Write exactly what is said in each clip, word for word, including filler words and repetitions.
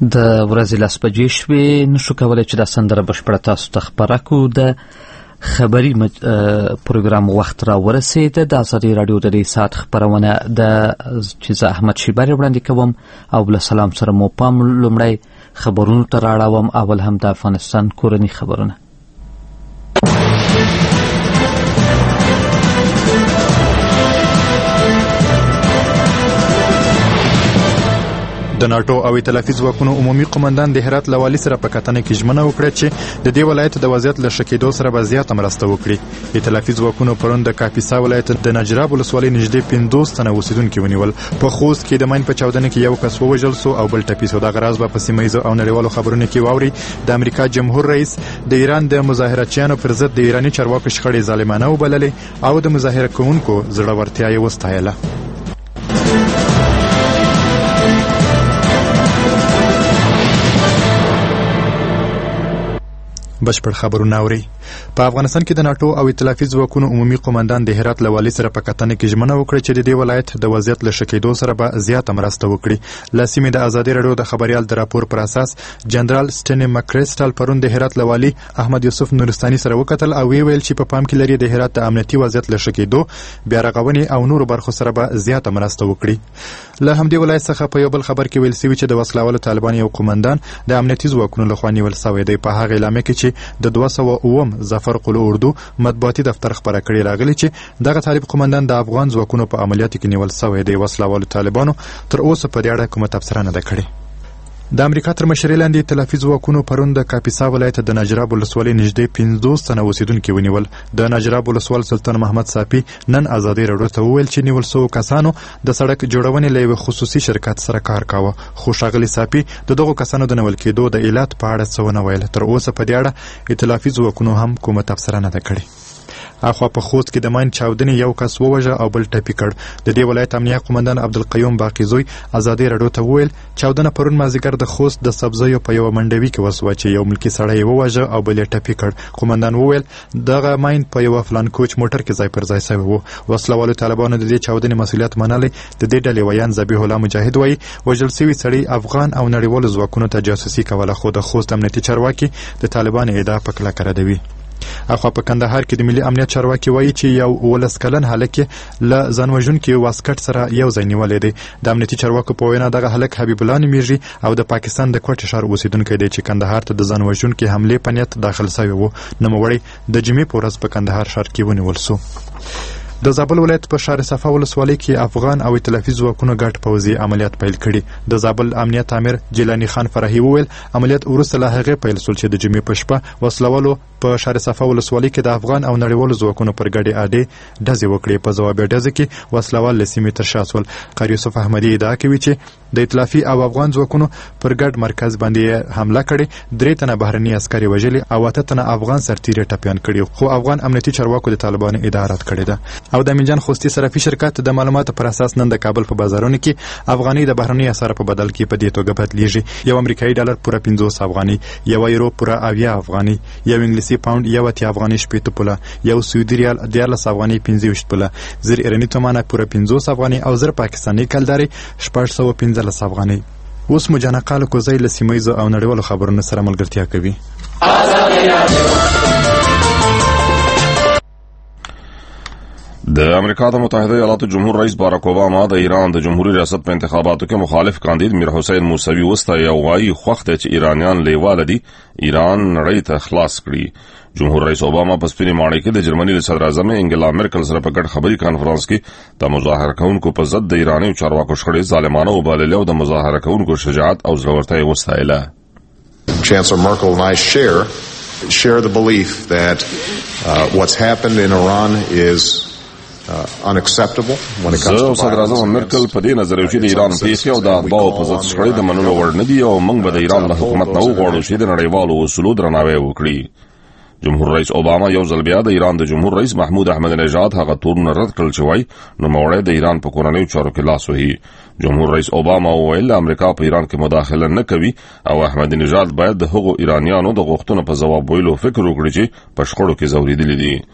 د ورځې لس بجې شوې، نشو کولی چې دا سندره بشپړه تاسو ته خپره کړو. د خبري مج... پروګرام وخت را ورسېده. د ازادي راډیو د دې ساعت خبرونه د چې زه احمد شیباري وړاندې کوم او بل سلام سره مو پام لومړی خبرونو ته راړوم. اول هم د افغانستان کورني خبرونه. د ناتو او ائتلافي ځواکونو عمومي قومندان د هرات له والي سره په کتنه کې ژمنه وکړه چې د دې ولایت د وضعیت له ښه کېدو سره به زیاته مرسته وکړي. ائتلافي ځواکونو پرون د کاپیسا ولایت د نجراب ولسوالۍ نږدې پنځوس تنه اوسېدونکي ونیول. په خوست کې د ماین په چاودنه کې یو کس ووژل سو او بل ټپي سو. دغه راز به په سیمه ییزو او نړیوالو خبرونو کې واوري. د امریکا جمهور رئیس د ایران د مظاهراتچیانو پر ضد د ایراني چارواکو شخړې ظالمانه وبللې او د مظاهره کوونکو زړورتیا یې وستایله. بشپړ خبرونه اوري. په افغانستان کې د ناتو او ائتلافي ځواکونو عمومي قومندان د هرات له والي سره په کتنه کې ژمنه وکړه چې د دې ولایت د وضعیت له ښه کېدو سره به زیاته مرسته وکړي. له سیمې د ازادي راډیو د خبریال د راپور پر اساس جنرال سټینی مکریسټل پرون د هرات له والي احمد یوسف نورستاني سره وکتل او وی ویل چې په پام کې لري د هرات د امنیتي وضعیت له ښه کېدو، بیا رغونې او نورو برخو سره به زیاته مرسته وکړي. له همدې ولایت څخه په یو بل خبر کې ویل شوي چې د وسلوالو طالبان یو قومندان د امنیتي ځواکونو لخوا نیول شوی دی. په هغه اعلامیه کې چې د دوه سوه اووم ظفر قلو اردو مطبوعاتي دفتر خبره کړې راغلی چې دغه طالب قومندان د افغان ځواکونو په عملیاتو کې نیول شوی دی. وسلوالو طالبانو تر اوسه په دې اړه کومه تبصره نه ده کړې. د امریکا تر مشرۍ لاندې ائتلافي ځواکونو پرون د کاپیسا ولایت د نجراب ولسوالۍ نږدې پنځوس تنه اوسېدونکي ونیول. د نجراب ولسوال سلطان محمد صافي نن ازادي راډیو ته وویل چې نیول شوو کسانو د سړک جوړونې له یوه خصوصي شرکت سره کار کاوه. خو ښاغلي صافي د دغو کسانو د نیول کېدو د علت په اړه څه ونه ویل. تر اوسه په دې اړه ائتلافي ځواکونو هم کومه تبصره نه ده کړې. اخوا په خوست کې د ماین چاودنې یو کس ووژه او بل ټپي کړ. د دې ولایت امنیه قومندان عبدالقیوم باقیزوی ازادي راډیو ته وویل چاودنه پرون مازدیګر د خوست د سبزیو په یوه منډوي کې وسوه چې یو ملکي سړی یې ووژه او بل یې ټپي کړ. قومندان وویل دغه ماین په یوه فلانکوچ موټر کې ځای پر ځای شوی و. وسلوالو طالبانو د دې چاودنې مسؤلیت منلی. د دې ډلې ویان ذبیح الله مجاهد وایي وژل شوي سړی افغان او نړیوالو ځواکونو ته جاسوسي کوله، خو د خوست امنیتي چارواکي د طالبانو ادعا په کلکه ردوي. اخوا په کندهار کې د ملي امنیت چارواکي وایي چې یو ولس کلن هلک له ځانوژونکي واسکټ سره یو ځای نیولی دی. د امنیتي چارواکو په وینا دغه هلک حبیب الله نومیږي او د پاکستان د کوټې ښار اوسېدونکی دی چې کندهار ته د ځانوژونکي حملې په نیت داخل شوی و. نوموړی د جمعې په ورځ په کندهار ښار کې ونیول شو. د زابل ولایت په شهر صفا ولسوالۍ کې افغان او ائتلافي ځواکونو ګډ پوځي عملیات پیل کړي. د زابل امنیت امیر جیلانی خان فرحي وویل عملیات وروسته له هغې پیل شول چې د جمعې په شپه وسلوالو په شهر صفا ولسوالۍ کې د افغان او نړیوالو ځواکونو پر ګډې اډې ډزې وکړې. په ځوابي ډزې کې وسلوال له سیمې تر شا شول. قاری یوسف احمدي ادعا کوي چې د ائتلافي او افغان ځواکونو پر ګډ مرکز باندې حمله کړې، درې تنه بهرني عسکر یې وژلي او اته تنه افغان سرتیري ټپیان کړي. خو افغان امنیتي چارواکو د طالبانو ادعا رد کړې ده. او د امینجان خوستي صرافي شرکت د معلوماتو پر اساس نن د کابل په بازارونو کې افغاني د بهرني اسعارو په بدل کې په دې توګه بدلیږي. یو امریکایي ډالر پوره پنځوس افغاني، یو یورو پوره اویا افغاني، یو انګلیسي پاوند یو اتیا افغاني شپېته پوله، یو سعودي ریال دیارلس افغاني پنځه ویشت پوله، زر ایراني تومانه پوره پنځوس افغاني او زر پاکستاني کلداري شپږ سوه پنځلس افغاني. اوس مو جانقاله کوزی له سیمه ییزو او نړیوالو خبرونو سره ملګرتیا کوي. د امریکا د متحده ایالاتو جمهور رئیس باراک اوباما د ایران د جمهوریت ریاست په انتخاباتو کې مخالف کاندید میر حسین موسوي وستایي او وايي خوښ دی چې ایرانیان لیواله دي ایران نړۍ ته خلاص کړي. جمهور رئیس اوباما په سپینې ماڼۍ کې د جرمني د صدر اعظم انګلا مرکل سره په ګډ خبري کانفرنس کې د مظاهره کوونکو په ضد د ایراني چارواکو شخړې ظالمانه وبللې او د مظاهره کوونکو شجاعت او زړورتیا یې وستایله. Chancellor Merkel and I share share the belief that uh, what's happened in Iran is Uh, unacceptable when it comes to صدر اعظم مرکل په دې نظر چې د ایران پیښې او د اتباعو په ضد شخړې د منلو وړ نه دي او موږ به د ایران له حکومت نه وغواړو چې د نړیوالو اصولو درناوی وکړي. جمهور رئیس اوباما یو ځل بیا د ایران د جمهور رئیس محمود احمد نژاد هغه تورونه رد کړل چې وایي نوموړی د ایران په کورنیو چارو کې لاس وهي. جمهور رئیس اوباما وویل امریکا په ایران کې مداخله نه کوي او احمد نژاد باید د هغو ایرانیانو د غوښتنو په ځواب ویلو فکر وکړي چې په شخړو کې ځورېدلي دي.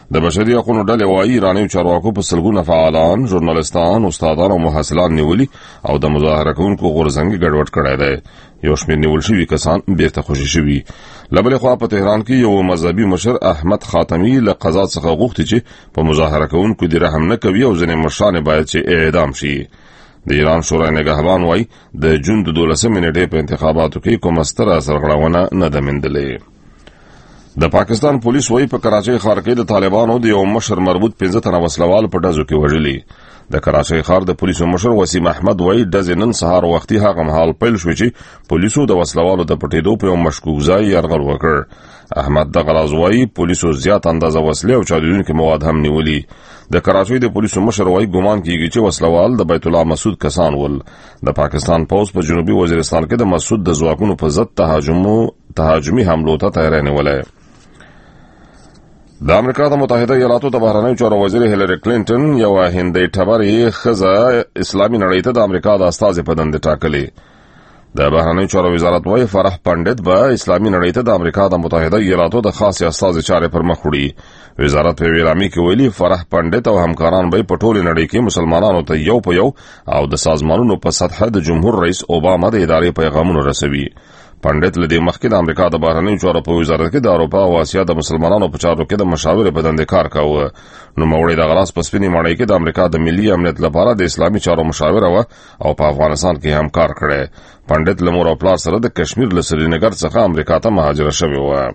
د بشري حقوقو ډلې وايي ایراني چارواکو په سلګونه فعالان، ژورنالستان، استادان او محصلان نیولي او د مظاهره کوونکو غورځنګي ګډوډ کړی دی. یو شمېر نیول شوي کسان بیرته خوشي شوي. له بلې خوا په تهران کې یو مذهبي مشر احمد خاتمي له قضا څخه غوښتي چې په مظاهره کوونکو دې رحم نه کوي او ځینې مشران باید چې اعدام شي. د ایران شورای نگهبان وايي د جون د دولسمې نیټې په انتخاباتو کې کومه ستره سرغړونه نه ده موندلې. د پاکستان پولیس وايي په کراچۍ ښار کې د طالبانو د یو مشر مربوط پنځه تنه وسلوال په ډزو کې وژلي. د کراچۍ ښار د پولیسو مشر وسیم احمد وايي ډزې نن سهار وختي هغه مهال پیل شوې چې پولیسو د وسلوالو د پټېدو په یو مشکوک ځای یرغل وکړ. احمد دغه راز وايي پولیسو زیات اندازه وسلې او چاودونکي مواد هم نیولي. د کراچۍ د پولیسو مشر وايي ګومان کیږي چې وسلوال د بیت الله مسعود کسان ول. د پاکستان پوځ په جنوبي وزیرستان کې د مسعود د ځواکونو په ضد تهاجمو تهاجمي حملو ته تیاری نیولې. د امریکا د متحده ایالاتو د بهرنیو چارو وزیر هیلری کلینټن یو هندۍ ټبرې ښځه اسلامي نړۍ ته د امریکا د استازي په دنده ټاکلې. د بهرنیو چارو وزارت وايي فرح پنډت به اسلامي نړۍ ته د امریکا د متحده ایالاتو د خاص استازي چارې پر مخ وړي. وزارت په ویلامي کې ویلي فرح پنډت او همکاران به په ټوله نړۍ کې مسلمانانو ته یو په یو او د سازمانونو په سطح د جمهور رئیس اوباما د ادارې پیغامونه رسوي. پنډت لدې مخکې د امریکا د بهرنیو چارو په وزارت کې د اروپا او اسیا د مسلمانانو په چارو کې د مشاور په دنده کار کاوه. نوموړی د غراس په سپینې ماڼۍ کې د امریکا د ملي امنیت لپاره د اسلامي چارو مشاور و او په افغانستان کې هم کار کړی. پنډت له مور او پلار سره د کشمیر له سرینګر څخه امریکا ته مهاجره شوی و.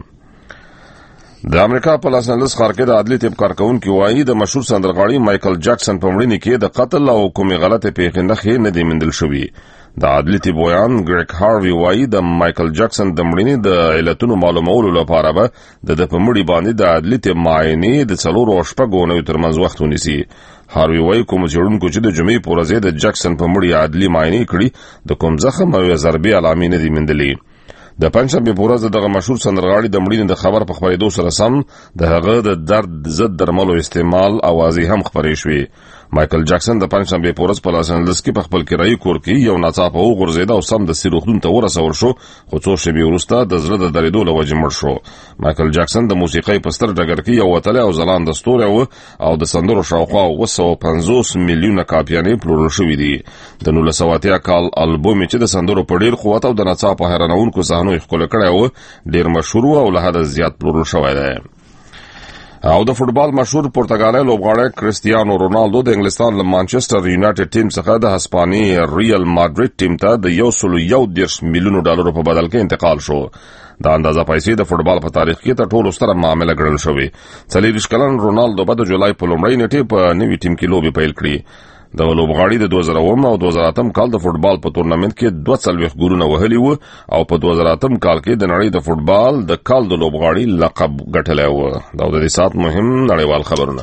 د امریکا په لاس انجلس ښار کې د عدلي طب کارکونکي وايي د مشهور سندرغاړي مایکل جکسن په مړینې کې د قتل او کومې غلطې پیښې نښې نه دي موندل شوي. د عدلي طب ویان ګریګ هاروي وايي د مایکل جکسن د مړینې د علتونو معلومولو لپاره به د د په مړي باندې د عدلي طب معاینې د څلورو او شپږو اونیو ترمنځ وخت ونیسي. هاروي وايي کوم څېړونکو چې د جمعې په ورځ د جکسن په مړي عدلي معاینې کړي د کوم زخم او ضربې علامې نه دي موندلې. د پنځشنبې په ورځ دغه مشهور سندرغاړي د مړینې د خبر په خپرېدو سره سم د هغه د درد ضد درملو استعمال اوازې هم خپرې شوې. مایکل جکسن د پنځشنبې په ورځ په لاس انجلس کې په خپل کرایي کور کې یو ناڅاپه وغورځېد او سم د روغتون ته ورسول شو، خو څو شېبې وروسته د زړه د درېدو له وجې مړ شو. مایکل جکسن د موسیقۍ په ستر ډګر کې یو وتلی او ځلانده ستوری و او د سندرو شاوخوا اوه سوه پنځوس میلیونه کاپیانې پلورل شوي دي. د نولس سوه اتیا کال البوم چې د سندرو په ډېر قوت او د ناڅاپه حیرانوونکو صحنو یې ښکلی کړی و ډېر مشهور و او له حده زیات پلورل شوی دی. او د فوټبال مشهور پرتګالي لوبغاړی کریستیانو رونالدو د انګلستان له مانچستر یونایټډ ټیم څخه د هسپاني ریال مادرید ټیم ته د یو سلو یو دېرش میلیونو ډالرو په بدل کې انتقال شو. دا اندازه پیسې د فوټبال په تاریخ کې تر ټولو ستره معامله ګڼل شوې. څلېرویشت کلن رونالدو به د جولای په لومړۍ نیټې په نوي ټیم کې لوبې پیل کړي. د لوبغاړي د دوه زره اووه او دوه زره اتم کال د فوټبال په تورنمنت کې دوه څلوېښت ګولونه وهلي وو او په دوه زره اتم کال کې د نړۍ د فوټبال د کال د لوبغاړي لقب ګټلی و. دا د دې ساعت مهم نړیوال خبرونه.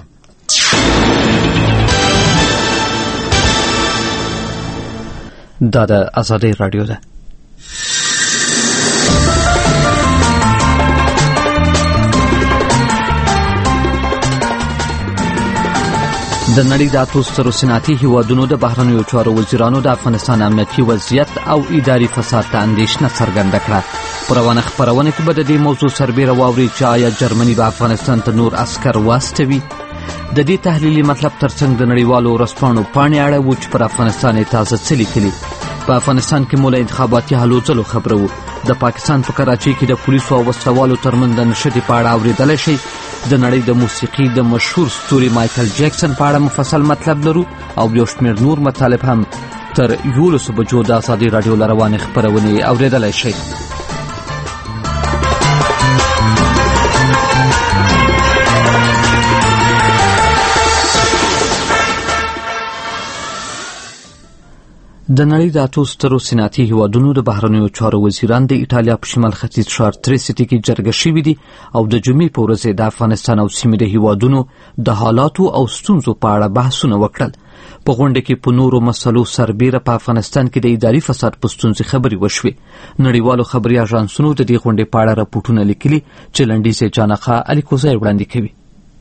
دا د آزادۍ راډیو ده. د نړۍ د اتو سترو صنعتي هیوادونو د بهرنیو چارو وزیرانو د افغانستان امنیتي وضعیت او اداري فساد ته اندېښنه څرګنده کړه. په روانه خپرونه کې به د دې موضوع سربیره واورئ چې آیا جرمني به افغانستان ته نور عسکر واستوي. د دې تحلیلي مطلب ترڅنګ د نړیوالو ورځپاڼو پاڼې اړوو چې پر افغانستان یې تازه څه لیکلي. په افغانستان کې مو له انتخاباتي هلو ځلو خبره وو. د پاکستان په کراچۍ کې د پولیسو او وسلوالو ترمنځ د نښتې په اړه اورېدلی شئ. د نړۍ د موسیقي د مشهور ستوري مایکل جکسن په اړه مفصل مطلب لرو او یو شمېر نور مطالب هم تر یولسو بجو د ازادۍ راډیو له روانې خپرونې اورېدلی شئ. د نړۍ د اتو سترو صنعتي هیوادونو د بهرنیو چارو وزیران د ایټالیا په شمال ختیځ ښار تریسټي کې جرګه شوي دي او د جمعې په ورځ د افغانستان او سیمې د هیوادونو د حالاتو او ستونزو په اړه بحثونه وکړل. په غونډه کې په نورو مسلو سربیره په افغانستان کې د اداري فساد په ستونزې خبرې وشوې. نړیوالو خبري اژانسونو د دې غونډې په اړه راپورټونه لیکلي چې لنډیز یې جانقه الیکوزی وړاندې کوي.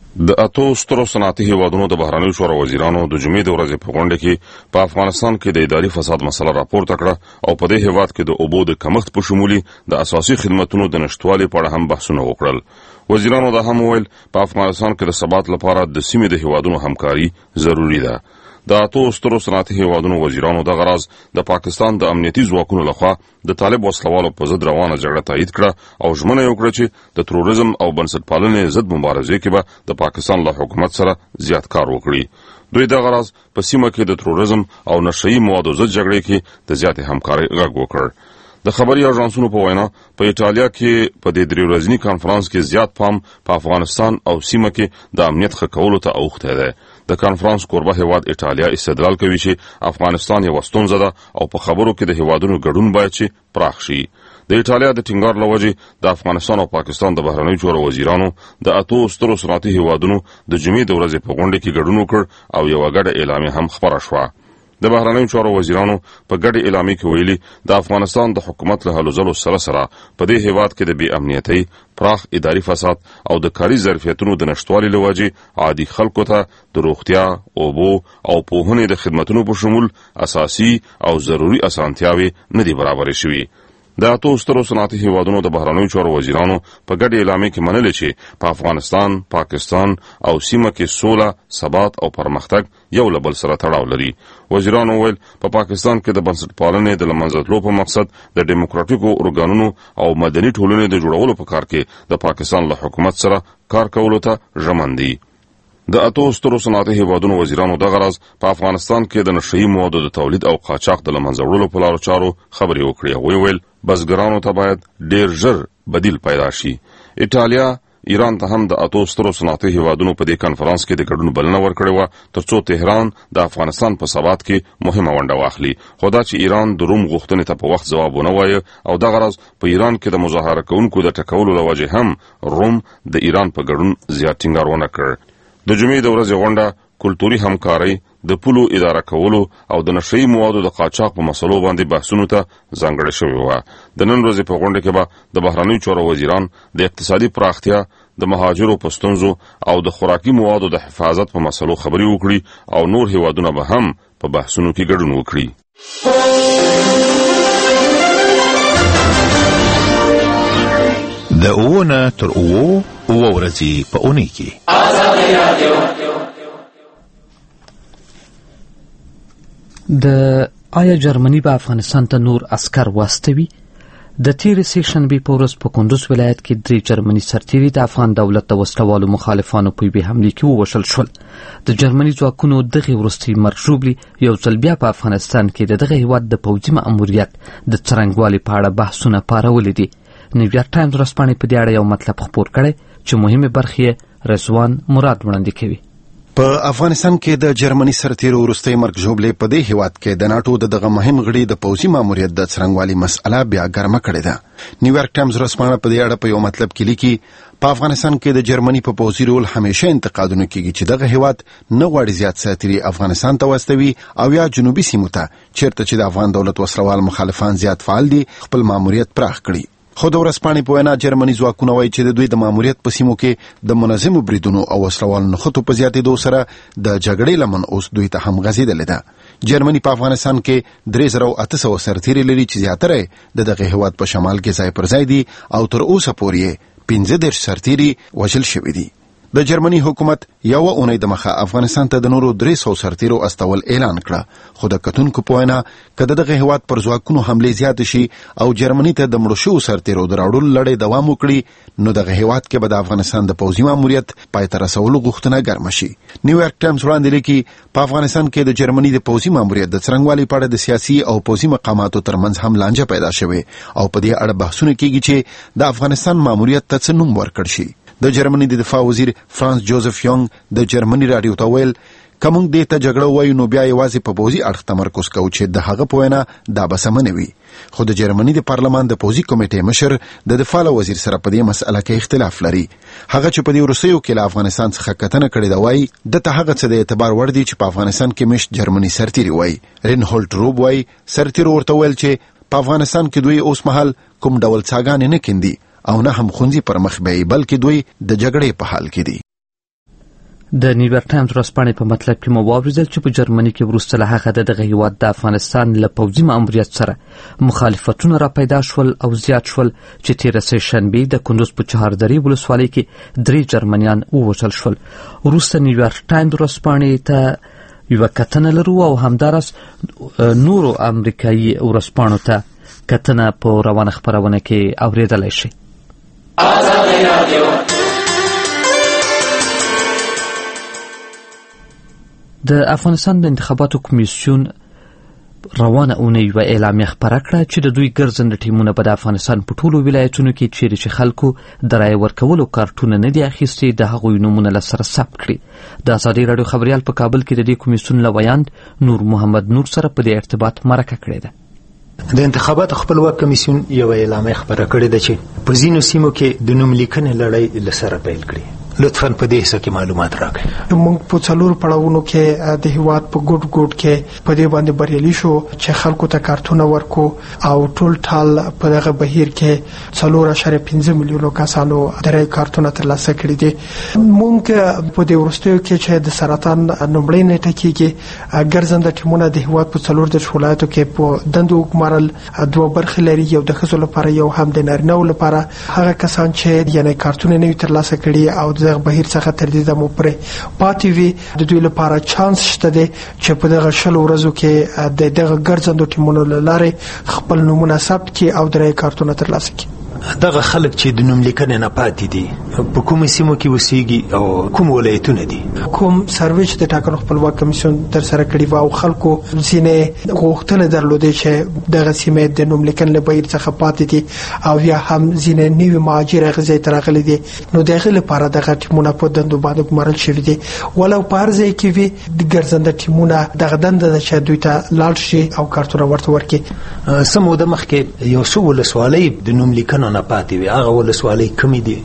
د اتو سترو صنعتي هیوادونو د بهرنیو چارو وزیرانو د جمعې د ورځې په غونډه کې په افغانستان کې د اداري فساد مسله راپورته کړه او په دې هیواد کې د اوبو د کمښت په شمولي د اساسي خدماتو د نشټوالي په اړه هم بحثونه وکړل. وزیرانو دا هم وویل په افغانستان کې د ثبات لپاره د سیمې د هیوادونو همکاري ضروری ده. د اتو سترو صنعتي هیوادونو وزیرانو د غرض د پاکستان د امنیتي ځواکونو لخوا د طالب وسلوالو په ضد روانه جګړه تایید کړه او ژمنه یې وکړه چې د تروریزم او بنسټپالنې ضد مبارزې کې به د پاکستان له حکومت سره زیات کار وکړي. دوی د غرض په سیمه کې د تروریزم او نشئی موادو ضد جګړې کې د زیاتې همکارۍ غږ وکړ. د خبري اژانسونو په وینا په ایټالیا کې په دې درې ورځني کانفرنس کې زیات پام په افغانستان او سیمه کې د امنیت ښه کولو ته اوښتی دی. د کانفرنس کوربه هیواد ایټالیا استدلال کوي چې افغانستان یو ستونزه ده او په خبرو کې د هیوادونو ګډون باید چې پراخ شي. د ایټالیا د ټینګار لوجې د افغانستان او پاکستان د بهرنیو چارو وزیرانو د اتو سترو صنعتي هیوادونو د جمعې د ورځې په غونډه کې ګډون وکړ او یو ګډه اعلامیه هم خپره شوه. د بهرنیو چارو وزیرانو په ګډه اعلامیه کې ویلي د افغانستان د حکومت له هلو ځلو سره سره په دې هیواد کې د بې امنیتۍ، پراخ اداري فساد او د کاري ظرفیتونو د نشټوالي له وجې عادي خلکو ته د روغتیا، اوبو او پوهنې د خدمتونو په شمول اساسي او ضروري اسانتیاوې نه دي برابرې شوي. د اتو سترو صنعتي هیوادونو د بهرنیو چارو وزیرانو په ګډه اعلامیه کې منلې چې په افغانستان، پاکستان او سیمه کې سوله، ثبات او پرمختګ یو له بل سره تړاو لري. وزیرانو ویل په پا پاکستان کې د بنسټپالنې د له منځه تلو په مقصد د ډیموکراټیکو ارګانونو او مدني ټولنې د جوړولو په کار کې د پاکستان له حکومت سره کار کولو ته ژمن دي. د اتو سترو صنعتي هیوادونو وزیرانو د غرض په افغانستان کې د نشئی موادو د تولید او قاچاق د له منځه وړلو په لارو چارو خبرې وکړې. هغوی ویل بزګرانو ته باید ډیر ژر بدیل پیدا شي. ایټالیا ایران ته هم د اتو سترو صنعتي هیوادونو په دې کانفرنس کې د ګډون بلنه ورکړې وه ترڅو تهران د افغانستان په ثبات کې مهمه ونډه واخلي. خو دا چې ایران د روم غوښتنې ته په وخت ځواب ونه وایه او د غرض په ایران کې د مظاهره کوونکو د ټکولو له وجې هم روم د ایران په ګډون زیات ټینګار ونه کړ. د جمعې د ورځې غونډه کلتوري همکارۍ، د پولو اداره کولو او د نشئی موادو د قاچاق په مسلو باندې بحثونو ته ځانګړې شوې وه. د نن ورځې په غونډه کې به د بهرنیو چارو وزیران د اقتصادي پراختیا، د مهاجرو په ستونزو او د خوراکي موادو د حفاظت په مسلو خبرې وکړي او نور هیوادونه به هم په بحثونو کې ګډون وکړي. د اوونه تر اوو اوه ورځې په اونۍ کې د آیا جرمني به افغانستان ته نور عسکر واستوي؟ د تیرې سیشنبې په ورځ په کندوز ولایت کې درې جرمني سرتیري د افغان دولت د وسلوالو مخالفانو په یوې حملې کې ووژل شول. د جرمني ځواکونو دغې وروستۍ مرګ ژوبلې یو ځل بیا په افغانستان کې د دغه هیواد د پوځي ماموریت د څرنګوالي په اړه بحثونه پارولي دي. نیویارک ټایمز ورځپاڼې په دې اړه یو مطلب خپور کړی چې مهمې برخې رضوان مراد وړاندې کوي. په افغانستان کې د جرمني سرتیرو وروستۍ مرګ ژوبلې په دې هیواد کې د ناټو د دغه مهم غړي د پوځي ماموریت د څرنګوالي مسأله بیا ګرمه کړې ده. نیویارک ټایمز ورځپاڼه په دې اړه په یو مطلب کې لیکي په افغانستان کې د جرمني په پوځي رول همیشه انتقادونه کیږي چې دغه هیواد نه غواړي زیات سرتیري افغانستان ته واستوي او یا جنوبي سیمو ته چیرته چې د افغان دولت وسلوال مخالفان زیات فعال دي خپل ماموریت پراخ کړي. خو د ورځپاڼې په وینا جرمني ځواکونه وایي چې د دوی د ماموریت په سیمو کې د منظمو بریدونو او وسلوالو نښتو په زیاتېدو سره د جګړې لمن اوس دوی ته هم غځېدلې ده. جرمني په افغانستان کې درې زره اته سوه سرتیري لري چې زیاتره د دغه هیواد په شمال کې ځای پر ځای دي او تر اوسه پورې پنځه دېرش سرتیري وژل شوي دي. د جرمني حکومت یو اونۍ د مخه افغانستان ته د نورو درې سوه سرتیرو استول اعلان کړه. خو د کتونکو په وینا که د دغه هیواد پر ځواکونو حملې زیاتې شي او جرمني ته د مړو شوو سرتیرو د راوړلو لړۍ دوام وکړي نو دغه هیواد کې به د افغانستان د پوځي ماموریت پای ته رسولو غوښتنه ګرمه شي. نیویارک ټایمز وړاندې لیکي په افغانستان کې د جرمني د پوځي ماموریت د څرنګوالي په اړه د سیاسي او پوځي مقاماتو ترمنځ هم لانجه پیدا شوې او په دې اړه بحثونه کیږي چې د افغانستان ماموریت ته څه نوم ورکړل شي. د جرمني د دفاع وزیر فرانس جوزف یونګ د جرمني راډیو ته ویل کوم دې ته جګړه وایو نو بیا یوازې په پوځي اړخ تمرکز کوو چې د هغه په وینا دا به سمه نه وي. خو د جرمني د پارلمان د پوځي کمیټې مشر د دفاع وزیر سره په دې مسأله کې اختلاف لري. هغه چې په دې وروستیو کې له افغانستان څخه کتنه کړې ده وایي دته هغه څه د اعتبار وړ دي چې په افغانستان کې مشت جرمني سرتیري وایي. رینهولټ روب وایي سرتیرو ورته ویل چې په افغانستان کې دوی اوس مهال کوم ډول څاګانې نه کیندي او نه هم خونځي پر مخ به بلکې دوی د جګړې په حال کې دي. د نیویارک ټایمز ورځپاڼې په مطلب کې مو واورېدل چې په جرمني کې وروسته له هغه د دغه هیواد د افغانستان له پوځي ماموریت سره مخالفتونه را پیدا شول او زیات شول چې تېره سه شنبې د کندوز په چهاردرې ولسوالۍ کې درې جرمنیان ووژل شول. وروسته نیویارک ټایمز ورځپاڼې ته یوه کتنه لرو او همداراز نورو امریکایي ورځپاڼو ته کتنه په روانه خپرونه کې اورېدلی شئ. د افغانستان د انتخاباتو کمیسیون روانه اونۍ یوه اعلامیه خپره کړه چې د دوی ګرځنده ټیمونه به د افغانستان په ټولو ولایتونو کې چیرې چې خلکو د رایې ورکولو کارتونه نه دي اخیستي د هغوی نومونه له سره ثبت کړي. د ازادي راډیو خبریال په کابل کې د دې کمیسیون له ویاند نور محمد نور سره په دې ارتباط مرکه کړې ده. د انتخاباتو خپلواک کمیسیون یو اعلامیه خپره کړې ده چې په ځینو سیمو کې د نوم لیکنې لړۍ له سره پیل کړي. لطفاً په دې حصه کې معلومات راکړئ. موږ په څلور پړاوونو کې د هیواد په ګډ ګډ کې په دې باندې بریالي شو چې خلکو ته کارتونه ورکو او ټول ټال په دغه بهیر کې څلور اشاریه پنځه میلیونو کسانو درې کارتونه ترلاسه کړي دي. موږ په دې وروستیو کې چې د سرطان نومړی نیټه کېږي ګرځنده ټیمونه د هیواد په څلور د ولایتو کې په دندو وګمارل. دوه برخې لري، یو د ښځو لپاره یو هم د نارینه‌و لپاره. هغه کسان چې یعنی کارتونه نه ترلاسه کړي او دغه بهیر څخه تر دې دمو پرې پاتې وي د دوی لپاره چانس شته دی چې په دغه شلو ورځو کې د دغه ګرځندو ټیمونو له لارې خپل نومونه ثبت کړي او درې کارتونه ترلاسه کړي. دغه خلک چې د نوم لیکنې نه پاتې دي په کومو سیمو کې اوسېږي او کوم ولایتونه دي؟ کوم سروې چې د ټاکنو خپلواک کمیسیون تر سره کړي و او خلکو ځینې غوښتنه درلودې چې دغه سیمې د نوم لیکنې له بهیر څخه پاتې دي او یا هم ځینې نوي مهاجر هغه ځای ته راغلي دي، نو د هغې لپاره دغه ټیمونه په دندو باندې ګمارل شوي دي. ولو په هر ځای کې وي د ګرځنده ټیمونه دغه دنده ده چې دوی ته لاړ شي او کارتونه ورته ورکړي. څه موده مخکې یو څو ولسوالۍ د نوم لیکنو نه پاتې وي، هغه ولسوالۍ کومې دي؟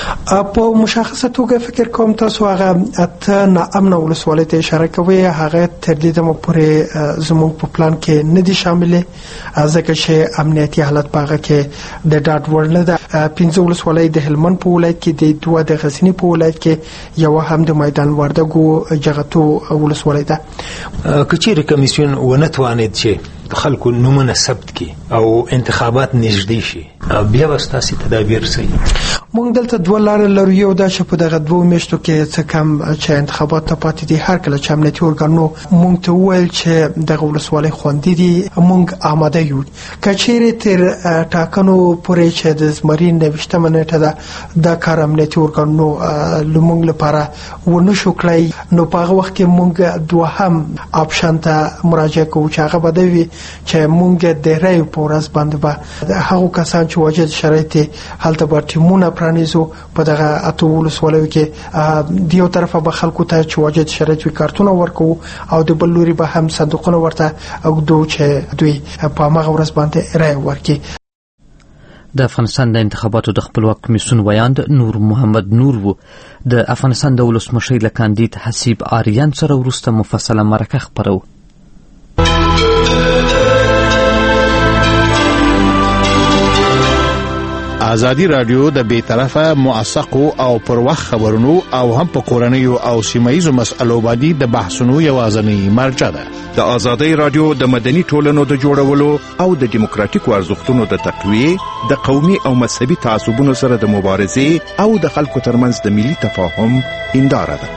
په مشخصه توګه فکر کوم تاسو هغه اته ناامنه ولسوالۍ ته اشاره کوئ. هغه تر دې دمه پورې زموږ په پلان کې نه دي شاملې ځکه چې امنیتي حالت په هغه کې د ډاډ وړ نه ده. پنځه ولسوالۍ د هلمند په ولایت کې دي، دوه د غزني په ولایت کې، یوه هم د میدان وردګو جغتو ولسوالۍ ده. که چیرې کمیسیون ونه توانید چې خلکو نومونه ثبت کړي او انتخابات نږدې شي، بیا به ستاسې تدابیر څه وي؟ موږ دلته دوه لارې لرو. یو دا چې په دغه دوو میاشتو کې څه کم چې انتخابات ته پاتې دي، هر کله چې امنیتي ارګانونو موږ ته وویل چې دغه ولسوالۍ خوندي دي، موږ آماده یو. که چیرې تر ټاکنو پورې چې د زمري نویشتمه نیټه ده دا کار امنیتي ارګانونو لمونږ لپاره ونه شو کړی، نو په هغه وخت کې موږ دوهم آپشن ته مراجعه کوو چې هغه به دا وي چې موږ د رایو په ورځ باندې به هغو کسان چې واجد شرایط هلته به ټیمونه پرانیزو په دغه اته ولسوالیو کې د یو طرفه به خلکو ته چې واجد شرایط وي کارتونه ورکوو او د بل لوري به هم صندوقونه ورته اږدو چې دوی په هماغه ورځ باندې رایه ورکړي. د افغانستان د انتخاباتو د خپلواک کمیسیون ویاند نور محمد نور و. د افغانستان د ولسمشر له کاندید حسیب آریان سره وروسته مفصله مرکه خپرو. ازادي رادیو د بې طرفه موثقو او پر وخت خبرونو او هم په کورنیو او سیمایي مسألو باندې د بحثونو یوازینی مرجع ده. د ازادي رادیو د مدني ټولنو د جوړولو او د دیموکراتیکو ارزښتونو د تقویه، د قومي او مذهبي تعصبونو سره د مبارزې او د خلکو ترمنځ د ملي تفاهم هنداره ده.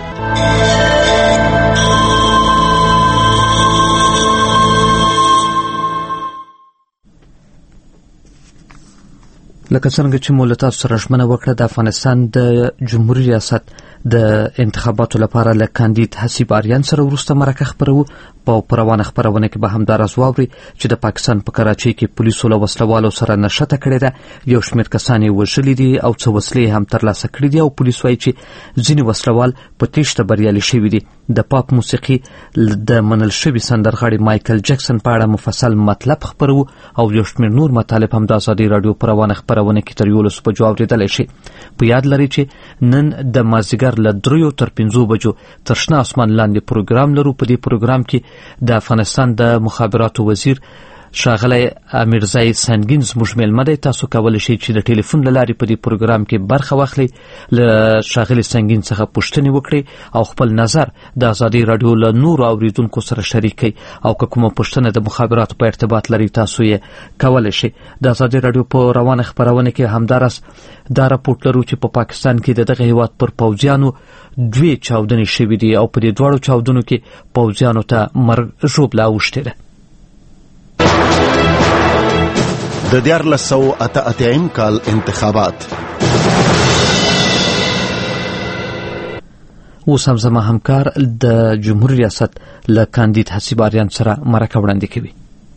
لکه څنګه چې مو له تاسو سره ژمنه وکړه د افغانستان د جمهوریت ریاست د انتخاباتو لپاره له کاندید حسیب آریان سره وروسته مرکه خپرو. په پروانه خپرونه کې به همداراز واوري چې د پاکستان په کراچۍ کې پولیسو له وسلوالو سره نښته کړې ده، یو شمېر کسان یې وژلي دي او څه وسلې هم ترلاسه کړي دي او پولیس وایي چې ځینې وسلوال په تیښته بریالي شوي دي. د پاپ موسیقي د منل شوي سندرغاړي مایکل جکسن په اړه مفصل مطلب خپرو او یو شمېر نور مطالب هم د ازادي راډیو پروانه خپرونه کې تر یولسو بجو اورېدلی شي. په یاد لرئ چې نن د مازدیګر له دریو تر پنځو بجو تر شنه اسمان لاندې پروګرام لرو. په دې پروګرام کې د افغانستان د مخابراتو وزیر ښاغلی امیرزی سنگین زموږ میلمه دی. تاسو کولی شئ چې د ټلیفون له لارې په دې پروګرام کې برخه واخلئ، له ښاغلي سنگین څخه پوښتنې وکړئ او خپل نظر د ازادي راډیو له نورو اوریدونکو سره شریک کړئ، او که کومه پوښتنه د مخابراتو په ارتباط لري تاسو یې کولی شئ. د ازادي راډیو په روانه خپرونه کې همداراز دا راپورټ لرو چې په پا پاکستان کې د دغه هیواد پر پوځیانو دوی چاودنې شوې دي او په دې دواړو چاودنو کې پوځیانو ته مرګ ژوبله اوښتې ده. د دیارلس سوه اته اتیایم کال انتخابات. اوس هم زما همکار د جمهوریت ریاست له کاندید حسیب آریان سره مرکه وړاندې کوي.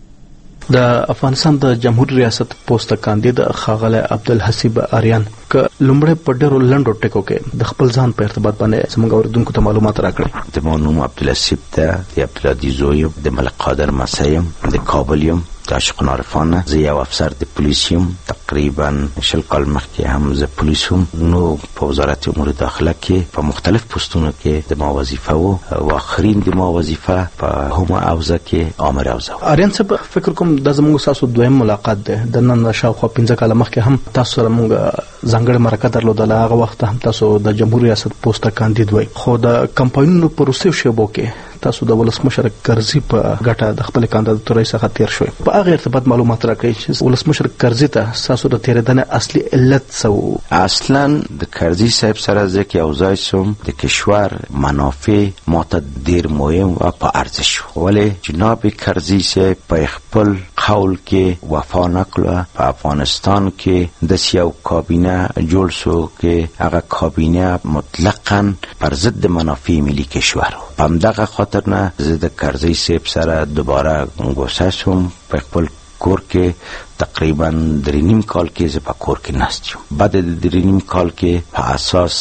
د افغانستان د جمهوریت ریاست پوسټ کاندید ښاغلی عبدالحسیب آریان که لومړی په ډېرو لنډو ټکو کې د خپل ځان په ارتباط باندې زموږ اوریدونکو ته معلومات راکړي. د ما نوم عبدالحسیب ده، د عبدالهادي زوی یم، د ملک قادر مسی یم، د کابل یم، د عاشقان عارفانه. زه یو افسر د پولیس یم، تقریبا شل کال مخکې هم زه پولیس وم. نو په وزارت امور داخله کې په مختلف پوسټونو کې د ما وظیفه و او آخرین د ما وظیفه په همه حوزه کې عامر حوزه و. آریان صاحب فکر کوم دا زموږ تاسو دویم ملاقات ده. د نن شاوخوا پنځه کاله مخکې هم تاسو سره موږ ځانګړې مرکه درلودله. هغه وخت هم تاسو د جمهوریت ریاست پوسټ کاندید وای، خو د کمپاینونو په وروستیو شیبو کې تاسو د ولسمشر کرزي په ګټه د خپل کاندیداتورۍ څخه تیر شوي. په هغه ارتباط معلومات راکړئ چې ولسمشر کرزي ته تاسو د تیرېدنې اصلي علت څه و؟ اصلا د کرزي صاحب سره ځکه یو ځای سوم د کشور منافع ماته ډېر مهم و په ارزش و، ولی جناب کرزي صاحب په خپل قول کې وفا نکړه. په افغانستان کې د یو کابینه جوړ شو چې هغه کابینه مطلقاً پر ضد منافع ملي کشور و. په همدغه خاطر نه زه د کرزي صاحب سره دوباره غوسه شوم. په خپل کور کې تقریبا درې نیم کال کې زه په کور کې ناست یم. بعد د درې نیم کال کې په اساس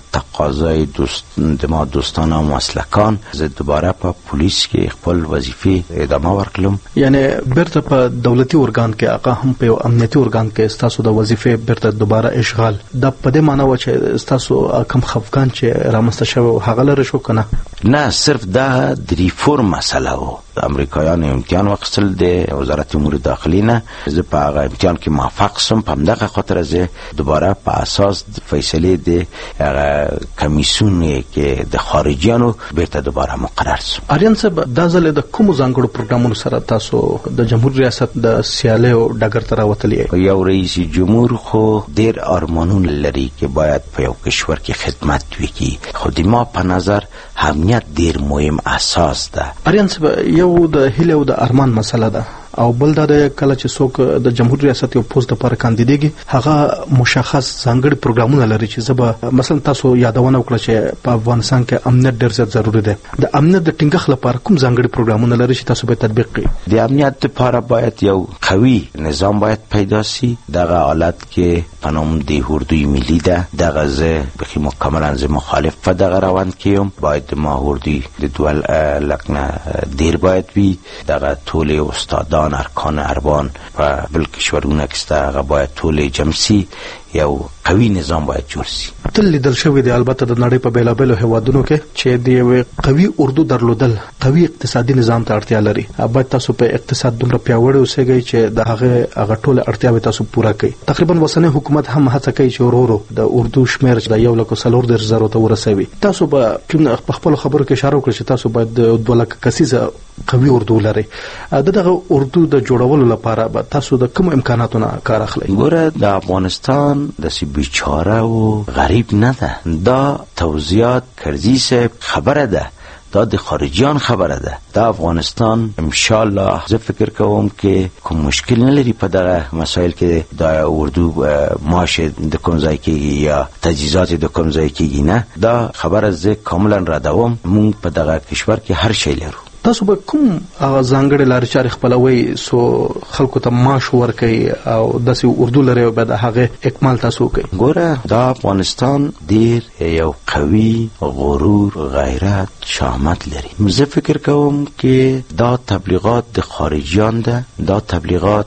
تقاضای دوست د ما دوستان او مسلکان زه دوباره په پولیس کې خپل وظیفې ادامه ورکړم. یعنی بیرته په دولتي ارګان کې هغه هم په یو امنیتي ارګان کې تاسو د وظیفې بیرته دوباره اشغال دا په دې معنی و چې تاسو کم خفقان چې رامنځته شوی هغه لري شو کنه؟ نه، صرف دا د ریفورم مسله و. امریکایان امتحان واخیستل د وزارت امور داخلي نه، زه په هغه امتحان کې موفق شوم. په همدغه خاطر زه دوباره په اساس د فیصلې د هغه کمیسیون کې د خارجیانو بیرته دوباره مقرر شوم. آریان صاحب دا ځل د کوم ځانګړو پروګرامونو سره تاسو د جمهوریت ریاست د سیالیو ډګر ته راوتلی؟ یو رئیس جمهور خو ډېر ارمانونه لري چې باید په یو کشور کې خدمت وکړي، خو د ما په نظر امنیت ډېر مهم اساس ده. آریان صاحب یو د هیله او د ارمان مسله ده او بل دا د کله چې څوک د جمهوریت ریاست یو پوسټ لپاره کاندیدېږي هغه مشخص ځانګړي پروګرامونه لري چې زبا مثلا تاسو یادونه وکړه چې په افغانستان کې امنیت ډېر زیات ضروری دی. د امنیت د ټینګښت لپاره کوم ځانګړي پروګرامونه لري چې تاسو به تطبیق کړئ؟ د امنیت لپاره باید یو قوي نظام باید پیدا شي. دغه حالت کې په نوم د اردوی ملي ده، دغه زه بخي مکملا زه مخالف په دغه روند کې یم. باید ما اردوی د دوه لکنه ډېر باید وي. دغه ټول استادان ارکان اربان و بل کشورونه کې ستا هغه باید ټول جمسي یو قوي نظام باید جوړ شي. تل لیدل شوی دی البته د نړۍ په بیلابیلو هیوادونو کې چې د یو قوي اردو درلودل قوي اقتصادي نظام ته اړتیا لري. باید تاسو په اقتصاد دومره پیاوړی اوسئ چې د هغه هغه ټول اړتیاوې تاسو پوره کړئ. تقریبا وسنه حکومت هم هڅه کوي چې ورورو د اردو شمیر د یو لک څلور درې زره ته ورسوي. تاسو به په خپل خبرو کې اشاره وکړئ چې تاسو باید دوه لک کسیزه قوي اردو لري. دغه اردو د جوړولو لپاره به تاسو د کوم امکاناتو نه کار اخلئ؟ ګوره د افغانستان د سی بیچاره او غریب نه ده. دا توضیحات کرزي صاحب خبره ده، دا د خارجیان خبره ده. دا افغانستان ان شاء الله زه فکر کوم کې کوم مشکل نه لري په دغه مسایل کې. دا اردو معاش د کوم ځای کې یا تجهیزات د کوم ځای کې نه، دا خبره زه کاملا ردوم. مونږ په دغه کشور کې هر شی لرو. تاسو به کوم ځانګړي لارې چارې خپلوي سو خلکو ته معاش ورکړي او داسې اردو لري او به د هغه اکمال تاسو کوي؟ ګوره دا افغانستان ډېر یو قوي غرور غیرت شهامت لري. زه فکر کوم کې دا تبلیغات د خارجیان ده. دا تبلیغات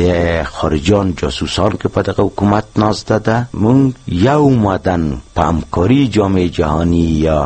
د خارجیان جاسوسان که په دغه حکومت نازده ده. مونږ یو مدن په همکاری جامعه جهانی یا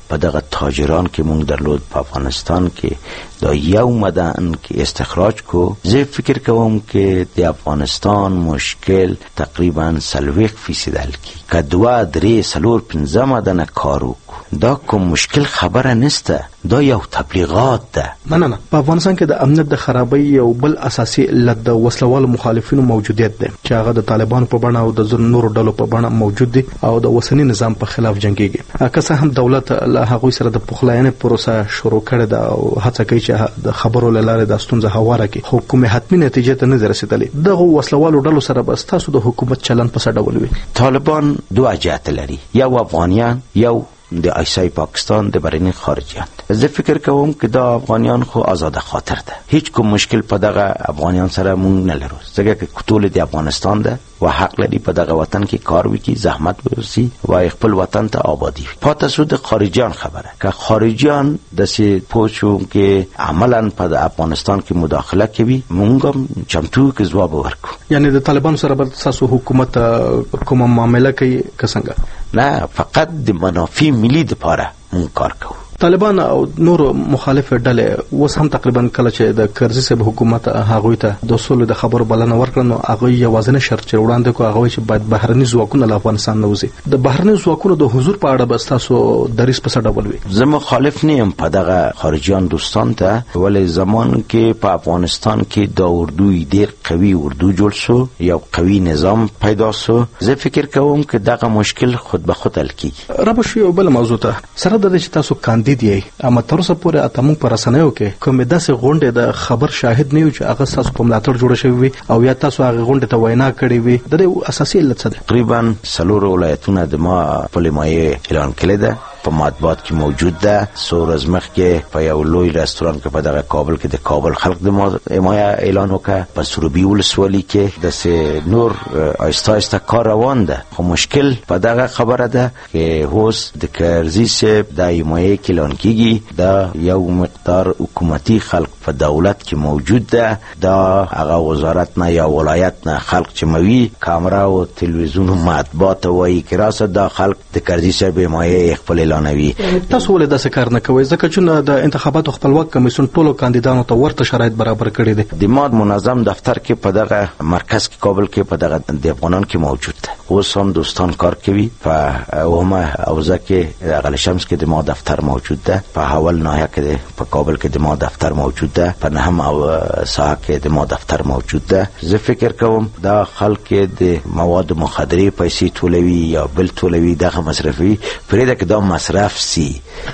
په دغه تاجران کې مونږ درلود په افغانستان کې دا یو مدن کې استخراج کو. زه فکر کوم کې د افغانستان مشکل تقریبا سلویخ فیصد حل کی که دوه درې سلور پنځه مدن کارو دا کوم مشکل خبره نسته، دا یو تبلیغات ده. نه نه نه په افغانستان کې د امنیت د خرابۍ یو بل اساسي علت د وسلوالو مخالفینو موجودیت ده چې هغه د طالبانو په بڼه او د نورو ډلو په بڼه موجود دي او د وسنی نظام په خلاف جنگيږي. که څه هم دولت له هغه سره د پخلاینې پروسه شروع کړې ده او هڅه کوي چې د خبرو لاره د ستونزه هواره کړي، خو کومه حتمی نتیجه ته نه رسیدلې. دغه وسلوالو ډلو سره به تاسو د حکومت چلن په څه ډول وي؟ طالبان دوه جهت لري، یو افغانیان، یو د آیسای پاکستان د برینی خارجیان. زه فکر کوم که دا افغانیان خو آزاد خاطر ده، هیڅ کوم مشکل په دغه افغانیان سره مونږ نه لرو، ځکه که ټول د افغانستان ده و حق لري په دغه وطن کې کار وکړي، زحمت وباسي و خپل وطن ته آبادی. پاتې شو د خارجیان خبره، که خارجیان داسې پوښو کې عملاً په افغانستان کې مداخله کوي، مونږ هم چمتو کې ځواب ورکړو. یعنی د طالبانو سره به تاسو حکومت کومه معامله کوي که څنګه؟ نه، فقط د منافع ملي لپاره مونږ کار کوو. طالبان او نور مخالف ډلې اوس هم تقریبا کله چې د کرزي صاحب حکومت هغه ته د سولې د خبرو بلنه ورکړه، نو هغه یوازینی شرط چې وړاندې کو هغه چې باید بهرني ځواکونه له افغانستان نه وځي. د بهرني ځواکونو د حضور په اړه به تاسو دریس په څه ډول وي؟ زه مخالف نه یم په دغه خارجيان دوستان ته، ولې زمان کې په افغانستان کې د اردوی ډیر قوي اردو جوړ شو، یو قوي نظام پیدا شو. زه فکر کوم چې دغه مشکل خود به خود حل کیږي. رب شو یو بل موضوع ته سره د چې تاسو کاندید یې، اما تر اوسه پورې اتمون پر رسنیو کې کومه داسې غونډه د خبر شاهد نه یو چې هغه تاسو په ملاتړ جوړ شوی وي او یا تاسو هغه غونډه ته وینا کړې وي. د اساسي علت څه ده؟ تقریبا سلور ولایتونه د ما په لمایه اعلان کړی ده، په مطبوعات کې موجود ده. سور از مخ کې په یو لوی رستوران کې په دغه کابل کې د کابل خلق د ما حمایه اعلان وکړ، په سروبي ولسوالۍ کې د سه نور آیسته آیسته کار روان ده. خو مشکل په دغه خبره ده چې هوس د کرزي صاحب د حمایه کې اعلان کیږي، دا یو مقدار حکومتي خلق په دولت کې موجود ده، دا هغه وزارت نه یا ولایت نه خلق چې موي کامرا او تلویزیون مطبوعات وایي چې راسه د خلق د کرزي صاحب حمایه خپل اعلانوي. تاسو ولې داسې کار نه کوئ؟ ځکه چې د انتخاباتو خپلواک کمیسیون ټولو کاندیدانو ته ورته شرایط برابر کړي دي. د ماد منظم دفتر کې په دغه مرکز کې کابل کې په دغه د افغانان کې موجود ده. اوس هم دوستان کار کوي په اومه اوزه کې غل شمس کې د ما دفتر موجود ده، په حول ناحیه کې په کابل کې د ما دفتر موجود ده، په نهم او ساحه کې د ما دفتر موجود ده. زه فکر کوم دا خلک د مواد مخدره پیسې ټولوي یا بل ټولوي دغه مصرفي پرې دا مصرف سی.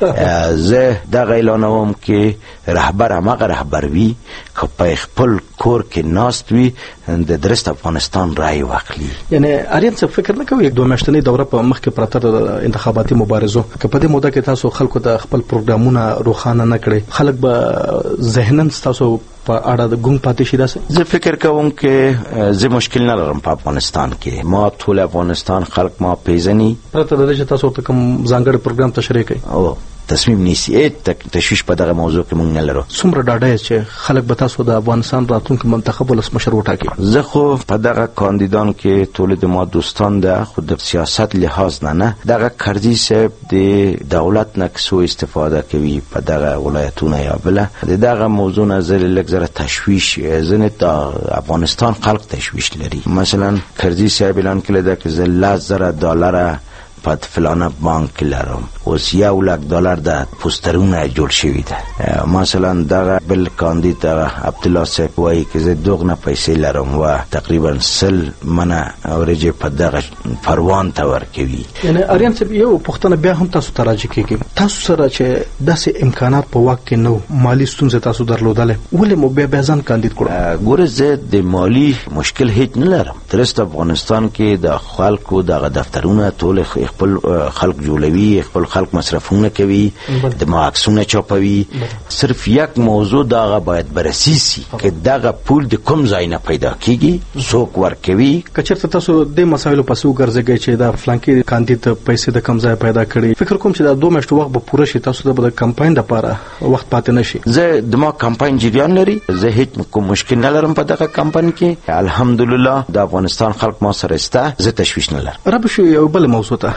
زه دغه اعلانوم کې رهبر هغه رهبر وي که په خپل کور کې ناست وي د درست افغانستان رای واخلي. یعنی اریان څه فکر نه کوي دوه میاشتنې دوره په مخ کې پراته د انتخاباتي مبارزو که په دې موده کې تاسو خلکو د خپل پروګرامونه روښانه نه کړي، خلک به ذهنن تاسو په اړه د ګونګ پاتې شي؟ داسې زه فکر کوم کې زه مشکل نه لرم په افغانستان کې. ما ټول افغانستان خلک ما پیژني، پرته د دې چې تاسو ته کوم ځانګړی پروګرام تشریح کړئ او تصمیم نیسی ایت تشویش په دغه موضوع کې مونږ نه لرو. څومره ډاډه چې خلک به تاسو د افغانستان راتلونکي منتخب ولسمشر وټاکي؟ زه خو په دغه کاندیدان کې ټول د ما دوستان ده، خو د سیاست لحاظ نه نه. دغه کرزي صاحب د دولت نه کسو استفاده کوي په دغه ولایتونه یا بل دغه موضوع نه زل لږ زره تشویش زنه د افغانستان خلک تشویش لري. مثلا کرزي صاحب اعلان کړی ده چې زل زره دلار په فلانه بانک لرم، اوس یو لک دلار د پوسټرونه جوړ شوی ده. مثلا دغه بل کاندید عبد الله صاحب وایي چې زه دغه پیسې لرم و تقریبا سل منه اورجه په دغه پروان ته ورکوي. یعنی اریان صاحب یو پښتنه بیا هم تاسو ته راځي کېږي تاسو سره چې داسې امکانات په واک کې نو مالی ستونزې تاسو درلودل، ولې مو بیا بیا ځان کاندید کړو؟ ګوره زه د مالی مشکل هیڅ نه لرم. درست افغانستان کې د خلکو دغه دفترونه ټول خپل خلق جوړوي، خپل خلق مصرفونه کوي، د ماکسونه چاپوي. صرف یک موضوع دغه باید بررسي شي چې دغه پول د کوم ځای نه پیدا کیږي، څوک ورکوي. که چېرته تاسو د مسایلو پسې وګرځئ چې دا فلانکي کاندید پیسې د کوم ځای پیدا کړي، فکر کوم چې دا دوه میاشتو وخت به پوره شي، تاسو د کمپاین لپاره وخت پاتې نشي. زه د ما کمپاین جریان لري، زه هیڅ کوم مشکل نه لرم په دغه کمپاین کې. الحمدلله د افغانستان خلک ما سره سته، زه تشویش نه لرم. رب شو یو بل موضوع ته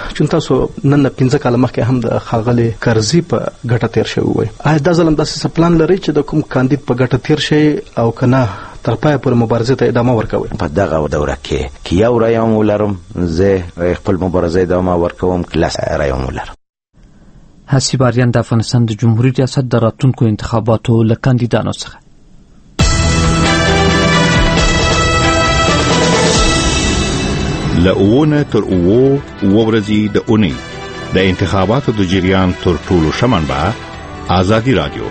چې تاسو نن پنځه کاله مخکې هم د خاغلی کرزي په ګټه تیر شوی وای آیا دا ځل هم داسې پلان لري چې د کوم کاندید په ګټه تیر شي او کنه تر پای پورې مبارزه ته ادامه ورکوي؟ په دغه دوره کې کې یو رای هم ولرم، زه خپل مبارزه ادامه ورکوم، کلاس رای هم ولرم. حسیب آریان د افغانستان د جمهوریت ریاست د راتلونکو انتخاباتو له کاندیدانو څخه. لأونه تر اوو ورځې د اونۍ د انتخاباتو د جریان تر ټولو ښه منبع آزادي رادیو.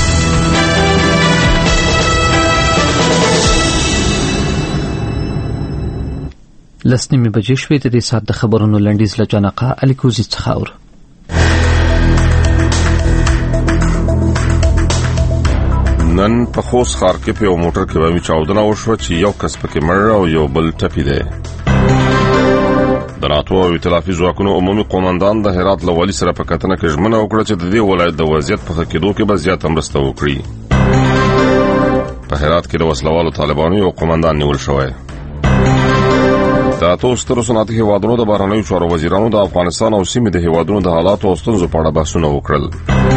لس نیمې بجې شوې. د دې ساعت د خبرونو لنډیز له جانقه الیکوزي څخه اورو. نن په خوست ښار کې په یو موټر کې بمي چاودنه وشوه چې یو کس پکې مړ او یو بل ټپي دی. د ناتو او ائتلافي ځواکونو عمومي قومندان د هرات له والي سره په کتنه کې ژمنه وکړه چې د دې ولایت د وضعیت په ښه کېدو کې به زیاته مرسته وکړي. په هرات کې د وسلوالو طالبانو یو قومندان نیول شوی. د اتو سترو صنعتي هیوادونو د بهرنیو چارو وزیرانو د افغانستان او سیمې د هیوادونو د حالاتو او ستونزو په اړه بحثونه وکړل.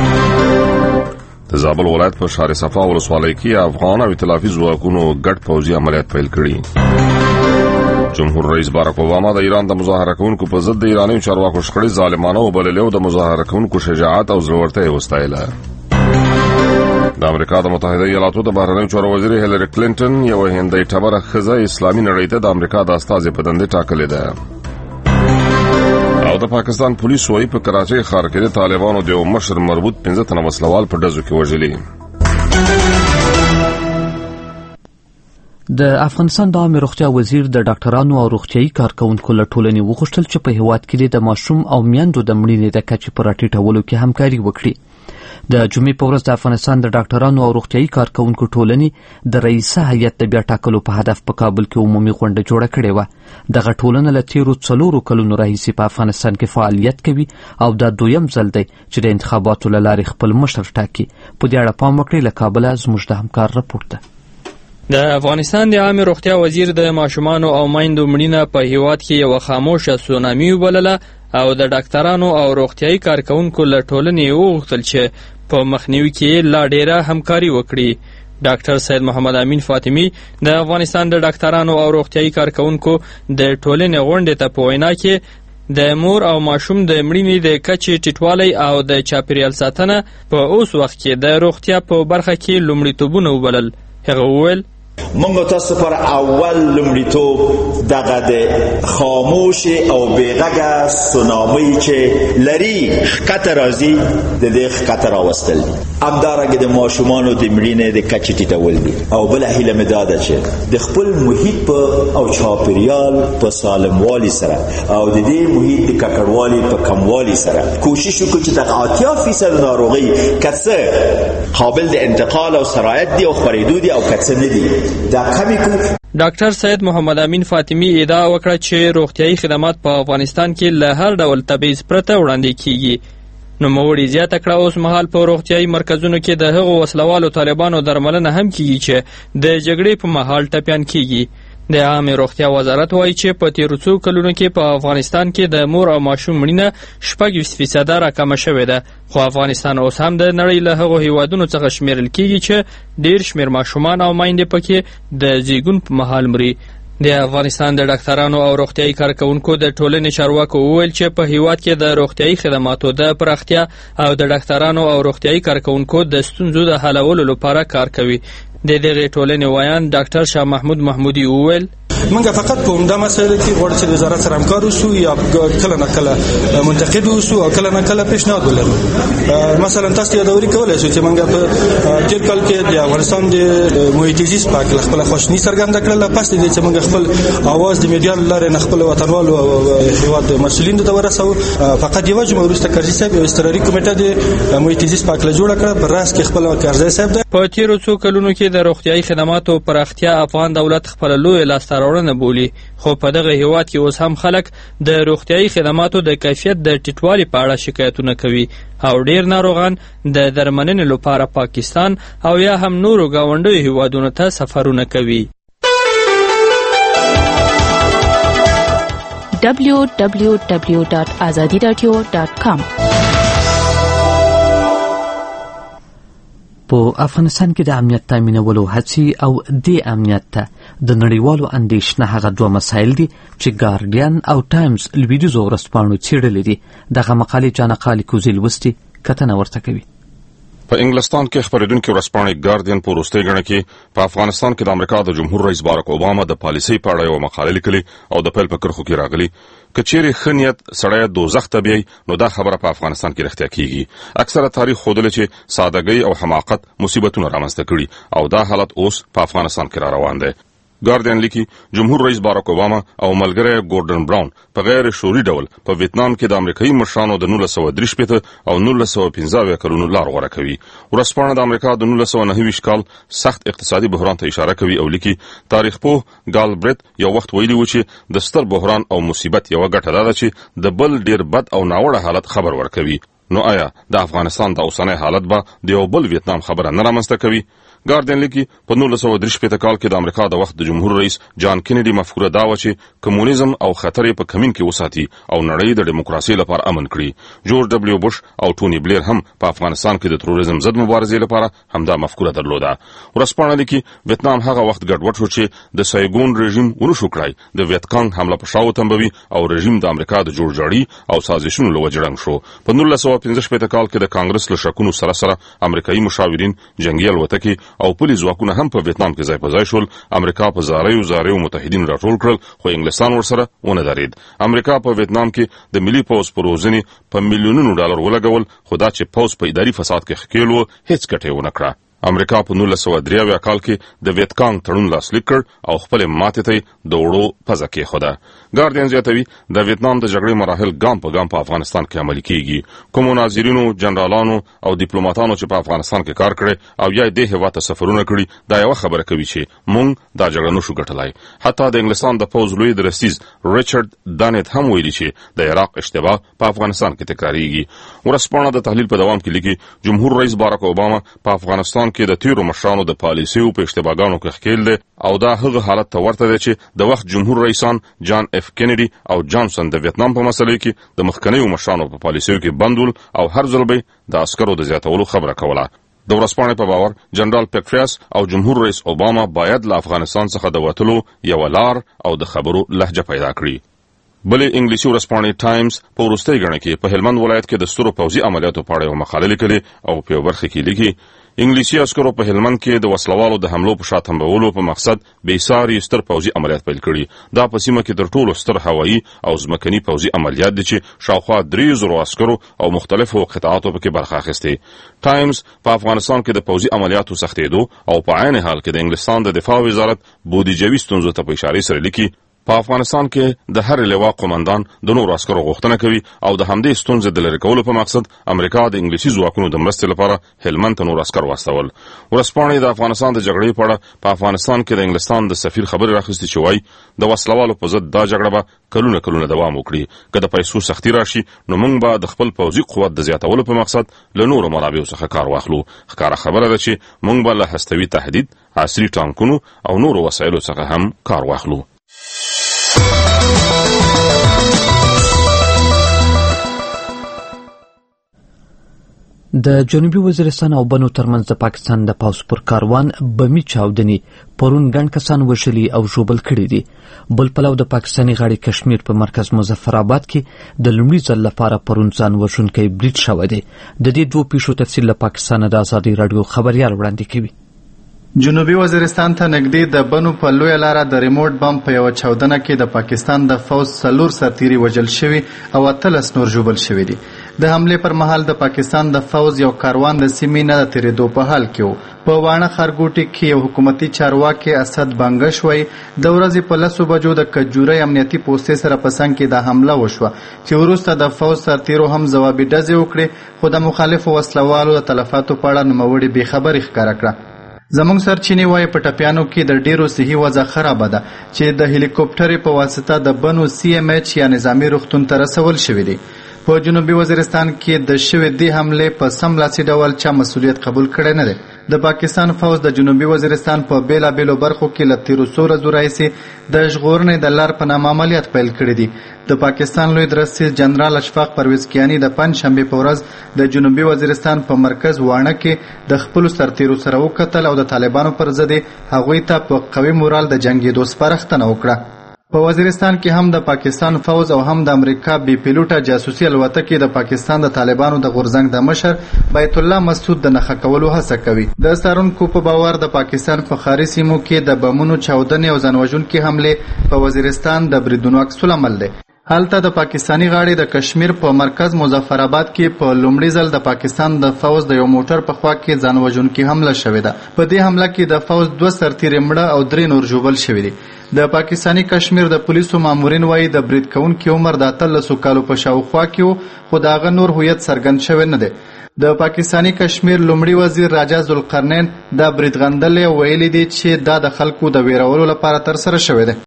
د زابل ولایت په شهر صفا ولسوالۍ کې افغان او ائتلافي ځواکونو ګډ پوځي عملیات پیل کړي. جمهور رئیس باراک اوباما د ایران د مظاهره کوونکو په ضد د ایراني چارواکو شخړې ظالمانه وبللې او د مظاهره کوونکو شجاعت او زړورتیا یې وستایله. د امریکا د متحده ایالاتو د بهرنیو چارو وزیر هیلری کلینټن یو هندۍ ټبره ښځه اسلامي نړۍ ته د امریکا د استازي په دنده ټاکلې ده. او د پاکستان پولیسو وايي په کراچۍ ښار کې د طالبانو د یو مشر مربوط پنځه تنه وسلوال په ډزو کې وژلي. د افغانستان د عامه روغتیا وزیر د ډاکټرانو او روغتيایي کارکونکو له ټولنې وغوښتل چې په هیواد کې د ماشوم او میندو د مړینې د کچې په راټیټولو کې همکاري وکړي. د جمعې په ورځ د افغانستان د ډاکټرانو او روغتيایي کارکونکو ټولنې د رئیسه هیئت د بیا ټاکلو په هدف په کابل کې عمومي غونډه جوړه کړې وه. دغه ټولنه له تیرو څلورو کلونو راهیسې په افغانستان کې فعالیت کوي او دا دویم ځل دی چې د انتخاباتو له لارې خپل مشر ټاکي. په دې اړه پام وکړئ. له کابله زموږ د همکار راپورټ ده. د افغانستان د عامه روغتیا وزیر د ماشومانو او میندو مړینه په هیواد کې یو خاموشه سونامي وبلله او د ډاکټرانو او روغتيایي کارکونکو له ټولنې وغوښتل چې په مخنیوي کې لا ډیره همکاري وکړي. ډاکټر سید محمد امین فاطمی د افغانستان د ډاکټرانو او روغتيایي کارکونکو د ټولنې غونډې ته په وینا کې د مور او ماشوم د مړینې د کچې ټیټوالی او د چاپیریال ساتنه په اوس وخت کې د روغتیا په برخه کې لومړیتوبونه وبلل. هغه وویل منگو تاسو پر اول لمریتوب دغه د خاموش او بیغږه سونامی چې لري خطر راځي د دې خطر راوستل همدارنګه د ماشومانو د مړینې د کچې ټیټول دي او بل هیله مې دا ده چې د خپل محیط په او چاپیریال په سالموالي سره او د دې محیط د ککړوالي په کموالي سره کوشش وکړو چې د اتیا فیصد ناروغي کڅه قابل د انتقال او سرایت دي او خپرېدو دي او کڅه نه دي. ډاکټر سید محمد امین فاطمی ادعا وکړه چې روغتيایي خدمات په افغانستان کې له هر ډول تبعیض پرته وړاندې کیږي. نو موړي زیاته کړه اوس مهال په روغتيایي مرکزونو کې د هغو وسلوالو طالبانو درملنه هم کیږي چې د جګړې په مهال ټپيان کیږي. د عامه روغتیا وزارت وایي چې په تیرو څو کلونو کې په افغانستان کې د مور او ماشوم مړینه شپږ فیصده راکمه شوې ده. خو افغانستان اوس هم د نړۍ له هغو هیوادونو څخه شمیرل کیږي چې ډیر شمیر ماشومان او میندې پکې د زیږون په مهال مري. د افغانستان د ډاکټرانو او روغتيایي کارکونکو د ټولنې چارواکو وویل چې په هیواد کې د روغتيایي خدماتو د پراختیا او د ډاکټرانو او روغتيایي کارکونکو د ستونزو د حلولو لپاره کار کوي. د دغه ټولنې وایان ډاکټر شاه محمود محمودي وویل منګه فقط په همدا مسایل کې غواړو چې وزارت سره همکار وشو یا کله نه کله منتقد وشو او کله نه کله پیشنهاد ولرو. مثلا تاسو یادوري کولای شئ چې منګه په تیر کال کې د افغانستان د محیط زیست په اړه خپل خوشنی څرګنده کړل. پس دې چې منګه خپل आवाज د میډیا لاره نه خپل وطنوالو او هیواد مسؤلین ته ورسو. فقط یو جمع ورسته کرزي صاحب استراري کمیټه د محیط زیست په اړه جوړ کړ. پر راس کې خپل کرزي صاحب په تیرو څو کلونو کې د روغتيایي خدماتو پراختیا افغان دولت خپل لوی لاستراوړنه بولي. خو په دغه هیواد کې اوس هم خلک د روغتيایي خدماتو د کیفیت د ټیټوالي په اړه شکایتونه کوي او ډیر ناروغان د درملنې لپاره پاکستان او یا هم نورو گاونډیو هیوادونو ته سفرونه کوي. دبليو دبليو دبليو ډاټ ازادي رادیو ډاټ کام. په افغانستان کې د امنیت تامینولو هڅې او د امنیت ته د نړیوالو اندېښنه هغه دوه مسایل دي چې ګارډین او ټایمز لویدیځو ورځپاڼو څېړلي دي. دغه مقالې جانقالي کوزي لوستي کتنه ورته کوي. په انګلستان کې خبرېدونکو ورځپاڼې ګارډین په وروستۍ ګڼه کې په افغانستان کې د امریکا د جمهور رئیس باراک اوباما د پالیسۍ په اړه یوه مقاله لیکلې او د پیل په کرښو کې راغلي که چیرې ښه نیت سړی دوزخ ته بیایي نو دا خبره په افغانستان کې رښتیا کیږي. اکثره تاریخ ښودلی چې سادهګۍ او حماقت مصیبتونه رامنځته کړي او دا حالت اوس په افغانستان کې را روان دی. ګارډین لیکي جمهور رئیس باراک اوباما او ملګری ګورډن براون په غیر شعوري ډول په ویتنام کې د امریکایي مشرانو د نولس سوه درې شپېته او نولس سوه پنځه اویا کلونو لار غوره کوي. ورځپاڼه د امریکا د نولس سوه نهه ویشت کال سخت اقتصادي بحران ته اشاره کوي او لیکي تاریخ پوه ګال برت یو وخت ویلي و چې د ستر بحران او مصیبت یوه ګټه دا ده چې د بل ډیر بد او ناوړه حالت خبر ورکوي. نو آیا د افغانستان د اوسنی حالت به د یو بل ویتنام خبره نه رامنځته کوي؟ ګارډین لیکي په نولس سوه درې شپېته کال کې د امریکا د وخت د جمهور رئیس جان کینیډي مفکوره دا و چې کمونیزم او خطر یې په کمین کې وساتي او نړۍ د دیموکراسۍ لپاره امن کړي. جورج ډبلیو بوش او ټونی بلیر هم په افغانستان کې د تروریزم ضد مبارزې لپاره همدا مفکوره درلوده. ورځپاڼه لیکي ویتنام هغه وخت ګډوډ شو چې د سایګون رژیم ونشو کړای د ویتکانګ حمله په شا وتنبوي او رژیم د امریکا د جوړجاړي او سازشونو له وجې ړنګ شو. په نولس سوه پنځه شپېته کال کې د کانګرس له شکونو سره سره امریکایي مشاورین جنګي الوتکې او پولیس ځواکونه هم په ویتنام کې ځای په ځای شول. امریکا په زاریو زاریو متحدین راټول کړل خو انګلستان ورسره ونه درېد. امریکا په ویتنام کې د ملي پوځ په روزنې په میلیونونو ډالر ولګول خو دا چې پوځ په اداري فساد کې ښکېل و هیڅ ګټه یې ونه کړه. امریکا په نولس سوه درې اویا کال کې د ویتکانګ تړون لاسلیک کړ او خپلې ماتې ته یې د وړو پزه کېښوده. ګارډین زیاتوي د ویتنام د جګړې مراحل ګام په ګام په افغانستان کې عملي کیږي. کومو ناظرینو جنرالانو او ډیپلوماټانو چې په افغانستان کې کار کړی او یا دې هېواد ته سفرونه کړي دا یوه خبره کوي چې موږ دا جګړه نشو ګټلی. حتی د انګلستان د پوځ لوی درستیز ریچارډ دانیت هم ویلي چې د عراق اشتباه په افغانستان کې تکراریږي. ورځپاڼه د تحلیل په دوام کې لیکي جمهور رئیس باراک اوباما په افغانستان کې د تیرو مشرانو د پالیسیو په اشتباهګانو کې ښکېل دی او دا هغه حالت ته ورته دی چې د وخت جمهور رئیسان جان اف کینیډي او جانسن د ویتنام په مسلې کې د مخکنیو مشرانو په پالیسیو کې بند ول او هر ځل به د عسکرو د زیاتولو خبره کوله. د ورځپاڼې په باور جنرال پیټریاس او جمهور رئیس اوباما باید له افغانستان څخه د وتلو یوه لار او د خبرو لهجه پیدا کړي. بلې انګلیسي ورځپاڼې ټایمز په وروستۍ ګڼه کې په هلمند ولایت کې د سترو پوځي عملیاتو په اړه یوه مقاله لیکلې او په یوه برخه کې لیکي انګلیسي عسکرو په هلمند کې د وسلوالو د حملو په شا تنبولو په مقصد بېساري ستر پوځي عملیات پیل کړي. دا په سیمه کې تر ټولو ستر هوایي او ځمکني پوځي عملیات دي چې شاوخوا درې زرو عسکرو او مختلفو قطعاتو پکې برخه اخیستې. ټایمز په افغانستان کې د پوځي عملیاتو سختېدو او په عین حال کې د انګلستان د دفاع وزارت بودیجوي ستونزو ته په اشارې سره لیکي په افغانستان کې د هر لوا قومندان د نورو عسکرو غوښتنه کوي او د همدې ستونزې د لرې کولو په مقصد امریکا د انګلیسي ځواکونو د مرستې لپاره هلمند ته نور عسکر واستول. ورځپاڼې د افغانستان د جګړې په اړه په افغانستان کې د انګلستان د سفیر خبرې راخیستې چې وایي د وسلوالو په ضد دا جګړه به کلونه کلونه دوام وکړي. که د پیسو سختي راشي نو موږ به د خپل پوځي قوت د زیاتولو په مقصد له نورو منابعو څخه کار واخلو. ښکاره خبره ده چې موږ به له هستوي تهدید عصري ټانکونو او نورو وسایلو څخه هم کار واخلو. د جنوبي وزیرستان او بنو ترمنځ د پاکستان د پوځ پر کاروان بمي چاودنې پرون ګڼ کسان وژلي او ژوبل کړي دي. بل پلو د پاکستاني غاړې کشمیر په مرکز مظفرآباد کې د لومړي ځل لپاره پرون ځان وژونکی برید شوی دی. د دې دوه پیښو تفصیل له پاکستان د ازادي راډیو خبریال وړاندې کوي. جنوبي وزیرستان ته نږدې د بنو په لویه لاره د ریموټ بم په یوه چاودنه کې د پاکستان د فوز څلور سرتیري وژل شوي او اتلس نور ژوبل شوي دي. د حملې پر مهال د پاکستان د فوز یو کاروان د سیمې نه د تېرېدو په حال کې و. په واڼه ښارګوټي کې یو حکومتي چارواکي اسد بانګش وایي د ورځې په لسو بجو د کجورۍ امنیتي پوستې سره په څنګ کې دا حمله وشوه چې وروسته د فوز سرتیرو هم ځوابي ډزې وکړې خو د مخالفو وسلوالو د تلفاتو په اړه نوموړي بېخبري ښکاره کړه. زموږ سرچینې وایي په ټپیانو کې د ډیرو صحي وضع خرابه ده چې د هلیکوپټرې په واسطه د بنو سی ام ایچ یا نظامي روغتون ته رسول شوي دي. په جنوبي وزیرستان کې د شوې دې حملې په سملاسي ډول چا مسؤلیت قبول کړی نه دی. د پاکستان فوج د جنوبي وزیرستان په بیلابیلو برخو کې له تیرو څو ورځو راهیسې د ژغورنې د لار په نامه عملیات پیل کړي دي. د پاکستان لوی درسي جنرال اشفاق پرویز کیانی د پنجشنبې په ورځ د جنوبي وزیرستان په مرکز واڼه کې د خپلو سرتیرو سره وکتل او د طالبانو پر ضد هغوی ته په قوي مورال د جنګېدو سپارښتنه وکړه. په وزیرستان کې هم د پاکستان فوج او هم د امریکا بي پیلوټه جاسوسي الوتکې د پاکستان د طالبانو د غورځنګ د مشر بیت الله مسعود د نښه کولو هڅه کوي. د څارونکو په باور د پاکستان په ښاري سیمو کې د بمونو چاودنې او ځانوژونکي حملې په وزیرستان د بریدونو عکس العمل دی. هلته د پاکستانی غاړې د کشمیر په مرکز مظفرآباد کې په لومړي ځل د پاکستان د فوج د یو موټر په خوا کې ځانوژونکي حمله شوې ده. په دې حمله کې د فوج دوه سرتیرې مړه او درې نور ژوبل شوي دي. د پاکستانی کشمیر د پولیسو مامورین وایي د برید کوونکي عمر د اتلسو کالو په شاوخوا کې و، خو د هغه نور هویت څرګند شوی نه دی. د پاکستانی کشمیر لومړي وزیر راجا ذوالقرنین دا برید غندلی او ویلي دي چې دا د خلکو د ویرولو لپاره ترسره شوی دی.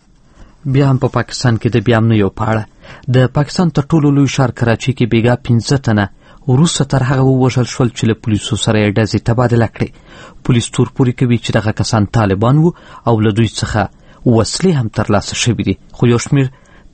بیا هم په پاکستان کې د بیا امنیو په اړه د پاکستان تر ټولو لوی ښار کراچي کې بیګا پنځه تنه وروسته تر هغه ووژل شول چې له پولیسو سره یې ډزې تبادله کړې. پولیس تورپورې کوي چې دغه کسان طالبان وو او له دوی څخه وسلې هم ترلاسه شوي دي، خو یو شمېر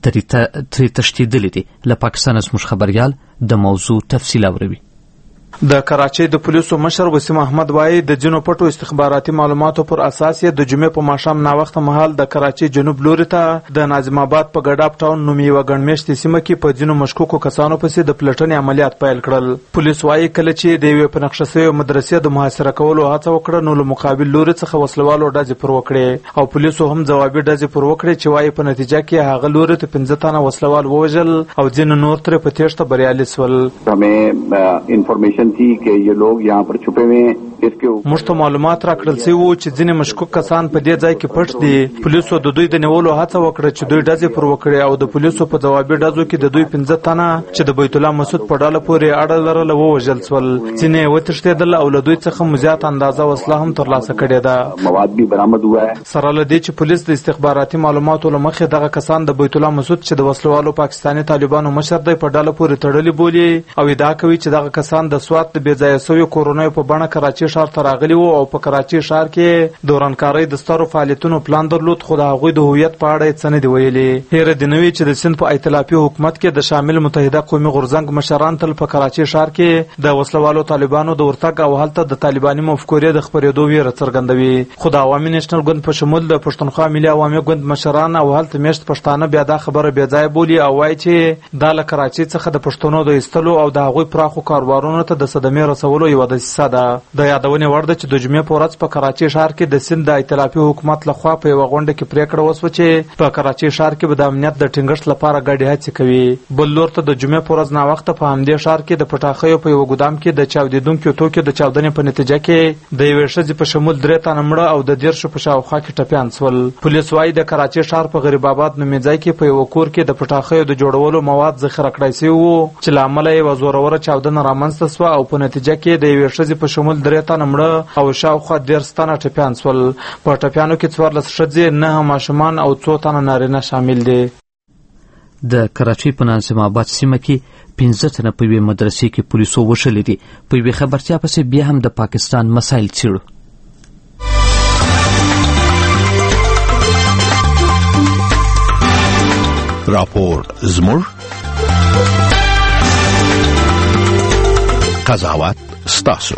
ترې تښتېدلي دي. له پاکستانه زموږ خبریال د موضوع تفصیل اوروي. د کراچۍ د پولیسو مشر وسیم احمد وایي د ځینو پټو استخباراتي معلوماتو پر اساس یې د جمعې په ماښام ناوخته مهال د کراچۍ جنوب لوري ته د ناظم آباد په ګډاپ ټاون نومې یوه ګڼمېشتې سیمه کې په ځینو مشکوکو کسانو پسې د پلټنې عملیات پیل کړل. پولیس وایي کله چې د یوې په نقشه شوې مدرسې د محاصره کولو هڅه وکړه نو له مقابل لوري څخه وسلوالو ډزې پر وکړې او پولیسو هم ځوابي ډزې پر وکړې چې وایي په نتیجه کې هغه لوري ته پنځه تنه وسلوال ووژل او ځینې نور ترې په تېښته بریالي شول. موږ ته معلومات راکړل شوي وو چې ځینې مشکوک کسان په دې ځای کې پټ دي. پولیسو د دوی د نیولو هڅه وکړه چې دوی ډزې پر وکړي او د پولیسو په ځوابي ډزو کې د دوی پنځه تنه چې د بیت الله مسعود په ډله پورې اړه لرله ووژل شول. ځینې یې وتښتېدل او له دوی څخه مو زیات اندازه وسله هم ترلاسه کړې ده. مواد به برآمد هوا ہے. سره له دې چې پولیس د استخباراتي معلوماتو له مخې دغه کسان د بیت الله مسعود چې د وسلوالو پاکستاني طالبانو مشر دی په ډله پورې تړلي بولي او ادعا کوي چې دغه کسان د سوات د بې ځایه شویو کورونیو په بڼه کراچي ښار ته راغلي وو او په کراچي ښار کې د ورانکارۍ د سترو فعالیتونو پلان درلود، خو د هغوی د هویت په اړه یې څه نه دي ویلي. هیره دې نه وي چې د سند په ائتلافي حکومت کې د شامل متحده قومي غورځنګ مشران تل په کراچي ښار کې د وسلوالو طالبانو د ورتګ او هلته د طالباني مفکورې د خپرېدو ویره څرګندوي. خو د عوامي نیشنل ګوند په شمول د پښتونخوا ملي عوامي ګوند مشران او هلته میشت پښتانه بیا دا خبره بې ځایه بولي او وایي چې دا له کراچي څخه د پښتنو د ایستلو او د هغوی پراخو کاروبارونو ته د صدمې رسولو یوه دسیسه ده. د یادونې وړ ده چې د جمعې په ورځ په کراچي ښار کې د سند د ائتلافي حکومت لخوا په یوه غونډه کې پریکړه وشوه چې په کراچي ښار کې به د امنیت د ټینګښت لپاره ګډې هڅې کوي. بل لور ته د جمعې په ورځ ناوخته په همدې ښار کې د پټاخیو په یوه ګودام کې د چاودېدونکو توکو د چاودنې په نتیجه کې د یوې ښځې په شمول درې تنه مړه او د دېرشو په شاوخوا کې ټپیان شول. پولیس وایي د کراچي ښار په غریب آباد نومې ځای کې په یوه کور کې د پټاخیو د جوړولو مواد ذخیره کړای شوي وو چې له امله یې یوه زوروره چاودنه رامنځته شوه او په نتیجه کې د یوې ښځې په شمول درې تنه مړه او شاوخوا دېرش تنه ټپیان شول. په ټپیانو کې څوارلس ښځې، نهه ماشومان او څو تنه نارینه شامل دي. د کراچۍ په ناظم آباد سیمه کې پنځه تنه په یوې مدرسې کې پولیسو وشلي دي. په یوې خبرتیا پسې بیا هم د پاکستان مسایل څیړو. راپور زموږ قضاوت ستاسو.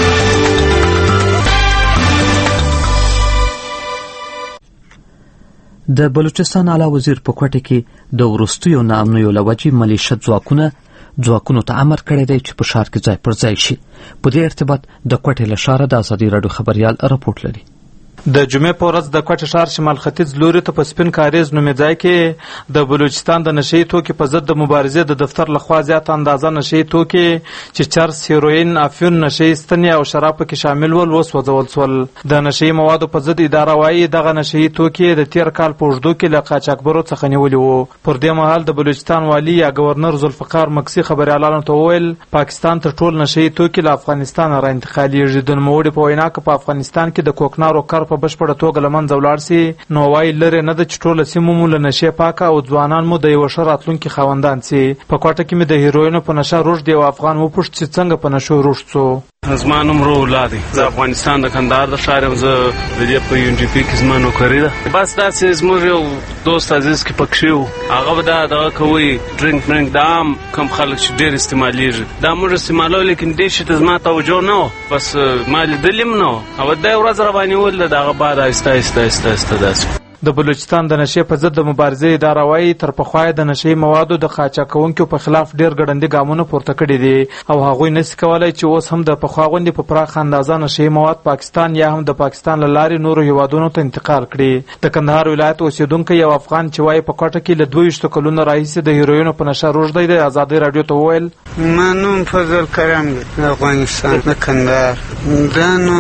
د بلوچستان اعلی وزیر په کوټه کې د وروستیو ناامنیو له وجې ملیشه ځواکونه ځواکونو ته امر کړی دی چې په ښار کې ځای پر ځای شي. په دې ارتباط د کوټې له ښاره د ازادي راډیو خبریال راپورټ لري. د جمعې په ورځ د کوټې ښار شمال ختیځ لوري ته په سپین کاریز نومې ځای کې د بلوچستان د نشه یي توکو په ضد د مبارزې د دفتر لخوا زیاته اندازه نشه یي توکي چې چرس، هیروین، افیون، نشه یي ستنې او شراب پکې شامل ول وسوځول شول. د نشه یي موادو په ضد اداره وایي دغه نشه یي توکي د تیر کال په اوږدو کې له قاچاقبرو څخه نیولي وو. پر دې مهال د بلوچستان والي یا ګورنر ذوالفقار مکسي خبریالانو ته وویل پاکستان تر ټول نشه یي توکي له افغانستان را انتقالیږي. د نوموړي په وینا که په افغانستان کې د کوکنارو کر سره په بشپړه توګه له منځه ولاړ سي نو وایي لرې نه ده چې ټوله سیمه مو له نشې پاکه او ځوانان مو د یوه ښه راتلونکي خاوندان سي. په کوټه کې مې د هیروینو په نشه روږد یو افغان وپوښت چې څنګه په نشو روږد سو. زما نوم روح الله دی، زه افغانستان د کندهار د ښار یم، زه د دې په یو ان جی پي کې زما نوکري ده. بس داسې زموږ یو دوست عزیز کې پکښې و، هغه به دا دغه کوي ډرینک ډرینک دا عام کم خلک چې ډېر استعمالیږي دا موږ استعمالو، لیکن دې شي ته زما توجه نه وه، بس ما لیدلي هم نه وه. او دا یې ورځ راباندې ولده د هغه بعد آهسته آهسته آهسته آهسته داسې. د بلوچستان د نشې په ضد د مبارزې اداره وایي تر پخوا د نشې موادو د قاچاقونکو په خلاف ډېر ګړندي ګامونه پورته کړي دي او هغوی نشي کولای چې اوس هم د پخوا غوندې په پراخه اندازه نشې مواد پاکستان یا هم د پاکستان له لارې نورو هیوادونو ته انتقال کړي. د کندهار ولایت اوسیدونکی یو افغان چې وایي په کوټه کې له دوه ویشتو کلونو راهیسې د هیروینو په نشه روږدی دی ازادۍ راډیو ته وویل ما نوم فضل کرم دی د افغانستان د کندهار. دا نو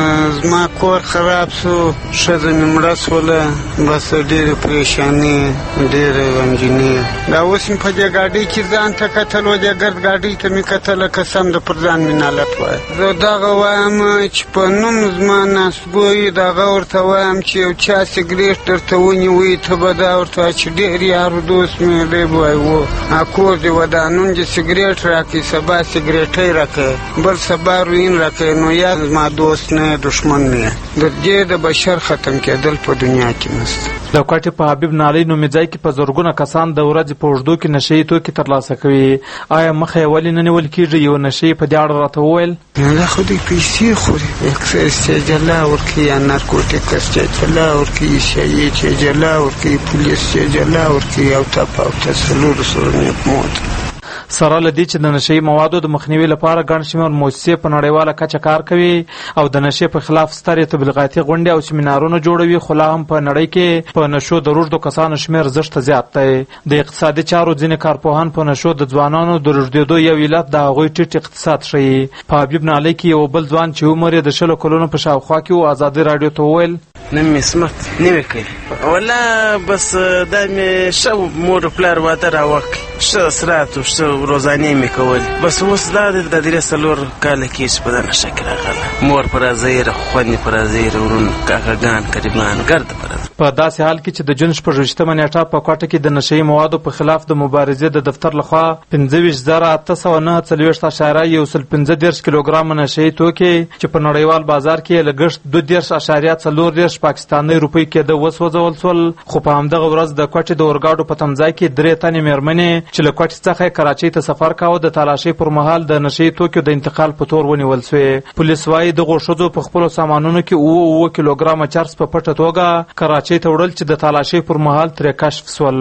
زما کور خراب سو، ښځه مې مړه سوله، بس ډېرې پریشانې ډېرې غمجنې. دا اوس مې په دې ګاډۍ کې ځان ته کتل و دې ګرد ګاډۍ ته مې کتله قسم د پر ځان مې نالت وایه. زه دغه وایم چې په نوم زما ناسګوی دغه ورته وایم چې یو چا سګرېټ درته ونیوی ته به دا ورته وایه چې ډېر یار دوست مې دی به وایي و کور دې ودا نن دې سګرېټ راکړي سبا سګرېټۍ راکړي بل سبا روین راکړي نو یا زما دوست نه دښمن نه د دې د بشر ختم کېدل په دنیا کې نشته. د کوټې په حبیب نالۍ نومي ځای کې په زرګونه کسان د ورځې په اوږدو کې نشهیي توکي ترلاسه کوي. آیا مخه یې ولې نه نیول کېږي؟ یو نشهیي په دې اړه راته وویل دا خو دوی پیسې خوري، اکسایز چې جلا ورکوي یا نارکوټیکس چې جلا ورکوي، شیعې چې جلا ورکوي، پولیس چې جلا ورکوي او تپ او څلورو سوه موت. سره له دې چې د نشهیي موادو د مخنیوي لپاره ګڼ شمېر موسسې په نړیواله کچه کار کوي او د نشې په خلاف سترې تبلیغاتي غونډې او سیمینارونه جوړوي، خو لا هم په نړۍ کې په نشو د روږدو کسانو شمېر زښته زیات دی. د اقتصادي چارو ځینې کارپوهان په نشو د ځوانانو د روږدېدو یو علت د هغوی ټیټ اقتصاد ښیي. په حبیب نالۍ کې یو بل ځوان چې عمر یې د شلو کلونو په شاوخوا کې و ازادۍ راډیو ته وویل نن مې سمت نوی کوي ولا بس دا مې ښه مور پلار واده راوکړي، ښه سرات او ښه روزانې مې کول، بس اوس دا د درې څلور کاله کېږي په دغه شکل راغله. مور په رازیره، خویندې په رازیره، ورونه کاکاګان قریبان ګرده په رازیره. په داسې حال کې چې د جون شپږ ویشتمه نیټه په کوټه کې د نشهیي موادو په خلاف د مبارزې د دفتر لخوا پنځه ویشت زره اته سوه نهه څلوېښت اعشاریه یو سل پنځه دېرش کیلوګرامه نشهیي توکي چې په نړیوال بازار کې یې لګښت دوه دېرش اعشاریه څلور دېرش پاکستاني روپۍ کېده وسوځول سول. خو په همدغه ورځ د کوټې د اورګاډو په تمځای کې درې تنې مېرمنې چې له کوټې څخه کراچۍ ته سفر کاوه د تالاشۍ پر مهال د نشهیي توکو د انتقال په تور ونیول سوې. پولیس وایي دغو ښځو په خپلو سامانونو کې اوه اوه کیلوګرامه چرس په پټه توګه کراچۍ ته وړل چې د تالاشۍ پر مهال ترې کشف سول.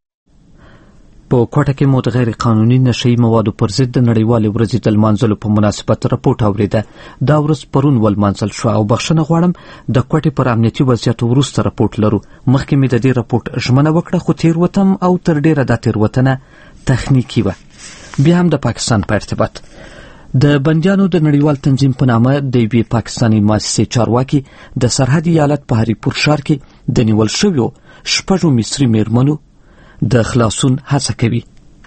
په کوټه کې مو د غیر قانوني نشهیي موادو پر ضد د نړیوالې ورځې د لمانځلو په مناسبت راپورټ اورېده. دا ورځ پرون ولمانځل شوه او بخښنه غواړم د کوټې پر امنیتي وضعیتو وروسته راپورټ لرو. مخکې مې د دې راپورټ ژمنه وکړه خو تېروتم او تر ډېره دا تېروتنه تخنیکي وه. بیا هم د پاکستان په ارتباط د بندیانو د نړیوال تنظیم په نامه د یوې پاکستاني مؤسسې چارواکي د سرحدي ایالت په هریپور ښار کې د نیول شویو شپږو مصري مېرمنو د خلاصون هڅه کوي.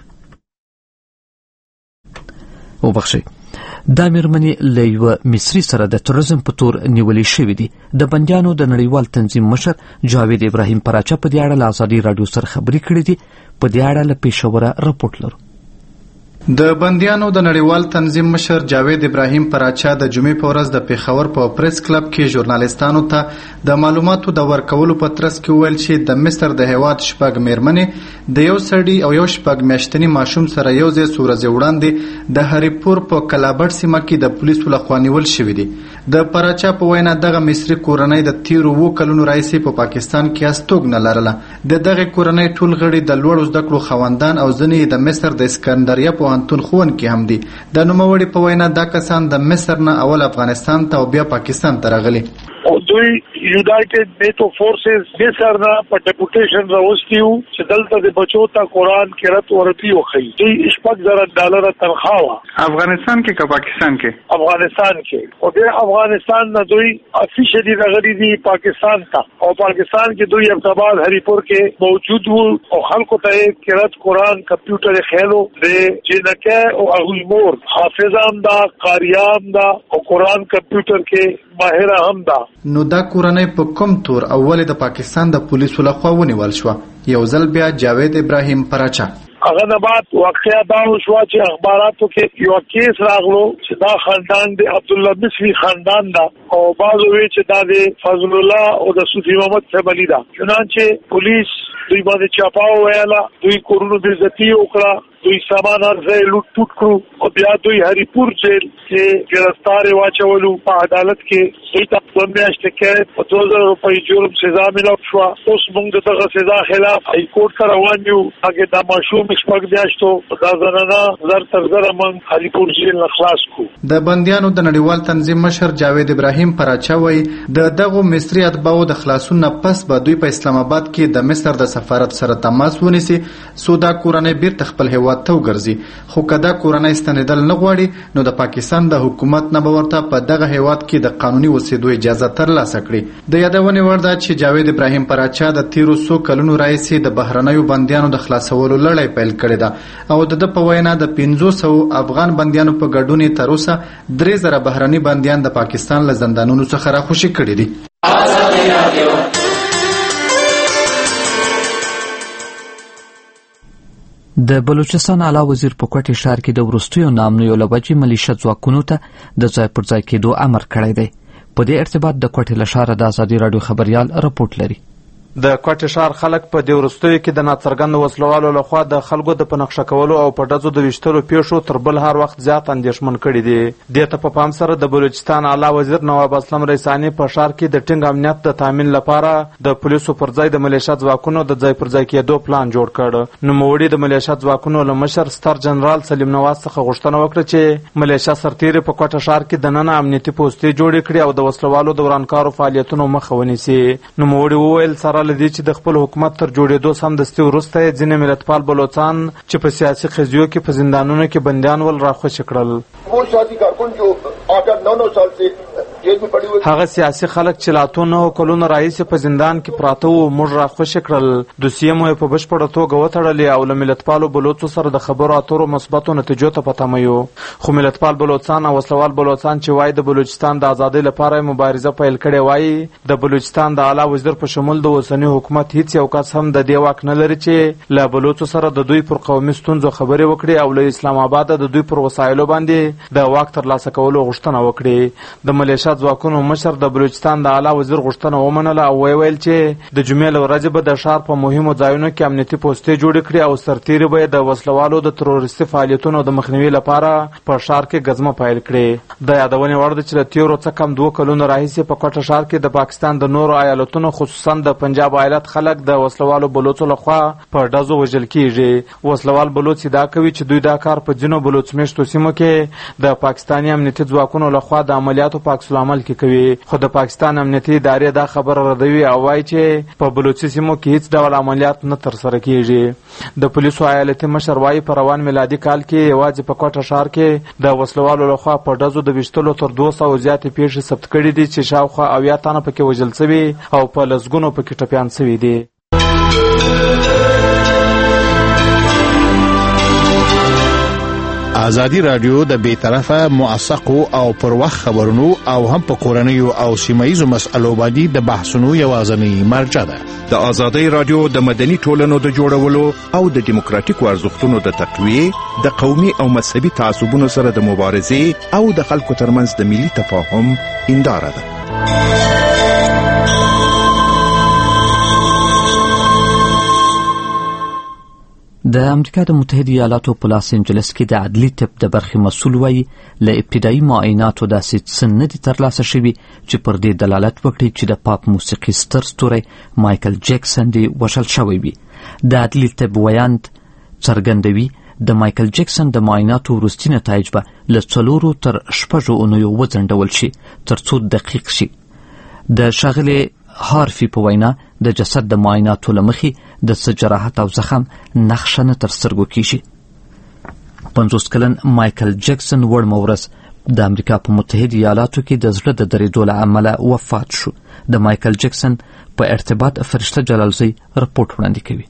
وبخښئ دا مېرمنې له یوه مصري سره د تروریزم په تور نیولې شوې دي. د بندیانو د نړیوال تنظیم مشر جاوید ابراهیم پراچا په دې اړه له ازادي راډیو سره خبرې کړې دي. په دې اړه له پېښوره رپورټ لرو. د بندیانو د نړیوال تنظیم مشر جاوید ابراهیم پراچا د جمعې په ورځ د پېښور په پریس کلب کې ژورنالستانو ته د معلوماتو د ورکولو په ترڅ کې وویل چې د مصر د هېواد شپږ مېرمنې د یو سړي او یو شپږ میاشتني ماشوم سره یو ځای څو ورځې وړاندې د هریپور په کلابټ سیمه کې د پولیسو لخوا نیول شوي دي. د پراچا په وینا دغه مصري کورنۍ د تیرو اووه کلونو راهیسې په پاکستان کې هستوګنه لرله. د دغې کورنۍ ټول غړي د لوړو زده کړو خاوندان او ځینې د مصر د اسکندریه پوهنتون ښوونکي هم دي. د نوموړي په وینا دا کسان د مصر نه اول افغانستان ته او بیا پاکستان ته راغلي. دوی یونایټډ نیټو فورسز مصر نه په ډیپوټیشن راوستي وو چې دلته د بچو ته قرآن قرات ورته وخی. دوی شپږ زره ډالر تنخواه وه. افغانستان کې که پاکستان کې؟ افغانستان کې. او د افغانستان نه دوی افیشلی راغلي دي پاکستان ته او پاکستان کې دوی ابتاباد هریپور کې موجود وو او خلکو ته قرات قرآن کمپیوټر خېلو د جنکه او هغوی مور حافظه هم ده، قاریه هم ده او قرآن کمپیوټر کې ماهره هم ده. نو دا کورنۍ په کوم تور اول د پاکستان د پولیسو لخوا ونیول شو؟ یو ځل بیا جاوید ابراهیم پراچا هغه نه بعد واقعیا دا شو چې اخباراتو کې یو کیس راغلو چې دا خاندان د عبدالله مصری خاندان دا او بعضو وی چې دا د فضل الله او د صوفي محمد فیملی دا. چنانچه پولیس دوی باندې چاپاو ویلا، دوی کورونو بې عزتي وکړه، دوی سامان هرځای لوټ پوټ کړو او بیا دوی هریپور جیل کې گرفتار واچولو. په عدالت کې دوی ته دوه میاشتې کې په دوه زره روپۍ جرم سزا ملو شو. اوس موږ دغه سزا خلاف های کورټ ته روان یو. هغه د ماشوم شپږ میاشتو دا زنانه زر تر زره من هریپور جیل نه خلاص کو. د بندیانو د نړیوال تنظیم مشر جاوید ابراهیم پراچا وایي د دغه مصري اتباعو د خلاصون نه پس به دوی په اسلام آباد کې د مصر د سفارت سره تماس ونیسي څو دا کورنۍ بیرته خپل هیواد ته وګرځي. خو که دا کورنۍ ستنېدل نه غواړي نو د پاکستان د حکومت نه به ورته په دغه هیواد کې د قانوني اوسېدو اجازه ترلاسه کړي. د یادونې وړ ده چې جاوید ابراهیم پراچا د تیرو څو کلونو راهیسې د بهرنیو بندیانو د خلاصولو لړۍ پیل کړې ده او د ده په وینا د پنځو سوو افغان بندیانو په ګډون یې تر اوسه درې زره بهرني بندیان د پاکستان له زندانونو څخه راخوشي کړي دي. د بلوچستان اعلی وزیر په کوټې ښار کې د وروستیو نامنیو له وجې ملیشه ځواکونو ته د ځای پر ځای کېدو امر کړی دی. په دې ارتباط د کوټې له ښاره د ازادي راډیو خبریال رپورټ لري. د کوټې ښار خلک په دې وروستیو کې د ناڅرګندو وسلوالو لخوا د خلکو د په نقشه کولو او په ډزو د ویشتلو پیښو تر بل هر وخت زیات اندېښمن کړي دي. دې ته په پام سره د بلوچستان اعلی وزیر نواب اسلم ریسانی په ښار کې د ټینګ امنیت د تامین لپاره د پولیسو پر ځای د ملیشه ځواکونو د ځای پر ځای کېدو پلان جوړ کړ. نوموړي د ملیشه ځواکونو له مشر ستر جنرال سلیم نواز څخه غوښتنه وکړه چې ملیشه سرتیري په کوټه ښار کې دننه امنیتي پوستې جوړې کړي او د وسلوالو د ورانکارو فعالیتونو مخه ونیسي. نوموړي وویل سره له دې چې د خپل حکومت تر جوړېدو سمدستي وروسته یې ځینې ملتپال بلوچان چې په سیاسي قضیو کې په زندانونو کې بندیان ول راخوشي کړل. هغه سیاسي خلک چې لا اتو نهو کلونو راهیسې په زندان کې پراته وو موږ راخوشي کړل. دوسیې مو یې په بشپړه توګه وتړلې او له ملتپالو بلوڅو سره د خبرو اترو مثبتو نتیجو ته په تمه یو. خو ملتپال بلوچان او وسلوال بلوچان چې وایي د بلوچستان د ازادۍ لپاره مبارزه پیل کړې وایي د بلوچستان د اعلی وزیر په شمول د اوسني حکومت هیڅ یو کس هم د دې واک نه لري چې له بلوڅو سره د دوی پر قومي ستونزو خبرې وکړي او له اسلام آباد د دوی پر وسایلو باندې د واک ترلاسه کولو غوښتنه وکړي. د ملیشه ځواکونو مشر د بلوچستان د اعلی وزیر غوښتنه ومنله او ویل چې د جمعې له ورځې به د ښار په مهمو ځایونو کې امنیتي پوستې جوړې کړي او سرتیري به د وسلوالو د تروریستي فعالیتونو د مخنیوي لپاره په ښار کې ګزمه پیل کړي. د یادونې وړ ده چې له تېرو څه کم دوه کلونو راهیسې په کوټه ښار کې د پاکستان د نورو ایالتونو خصوصا د پنجاب ایالت خلک د وسلوالو بلوڅو لخوا په ډزو وژل کیږي. وسلوال بلوڅ ادعا کوي چې دوی دا کار په ځینو بلوڅ میشتو سیمو کې د پاکستاني امنیتي ځواکونو لخوا د عملیاتو په عکس العمل کې کوي. خو د پاکستان امنیتي ادارې دا خبره ردوي او وایي چې په بلوڅي سیمو کې هیڅ ډول عملیات نه ترسره کیږي. د پولیسو ایالتي مشر وایي په روان میلادي کال کې یوازې په کوټه ښار کې د وسلوالو لخوا په ډزو د ویشتلو تر دوه سوه زیاتې پیښې ثبت کړي دي چې شاوخوا اویا تنه پکې وژل سوي او په لسګونو پکې ټپیان سوي دي. ازادي راډیو د بې طرفه موثقو او پر وخت خبرونو او هم په کورنیو او سیمایي مسألو باندې د بحثونو یوازینی مرجع ده. د ازادي راډیو د مدني ټولنو د جوړولو او د دیموکراتیکو ارزښتونو د تقویې د قومي او مذهبي تعصبونو سره د مبارزې او د خلکو ترمنځ د ملي تفاهم هنداره ده. د امریکا د متحده ایالاتو په لاس انجلس کې د عدلي طب د برخې مسؤل وایي له ابتدایي معایناتو داسې څه نه دي ترلاسه شوي چې پر دې دلالت وکړي چې د پاپ موسیقي ستر ستوری مایکل جیکسن دی وژل شوی وي. د عدلي طب ویاند څرګندوي د مایکل جیکسن د معایناتو وروستي نتایج به له څلورو تر شپږو اونیو وځنډول شي تر څو دقیق شي. د ښاغلې هارفي په وینا د جسد د معایناتو له مخې د څه جراحت او زخم نښه نه تر سترګو کیږي. پنځوس کلن مایکل جیکسن وړمه ورځ د امریکا په متحده ایالاتو کې د زړه د درېدو له امله وفات شو. د مایکل جیکسن په ارتباط فرشته جلالزی رپورټ وړاندې کوي.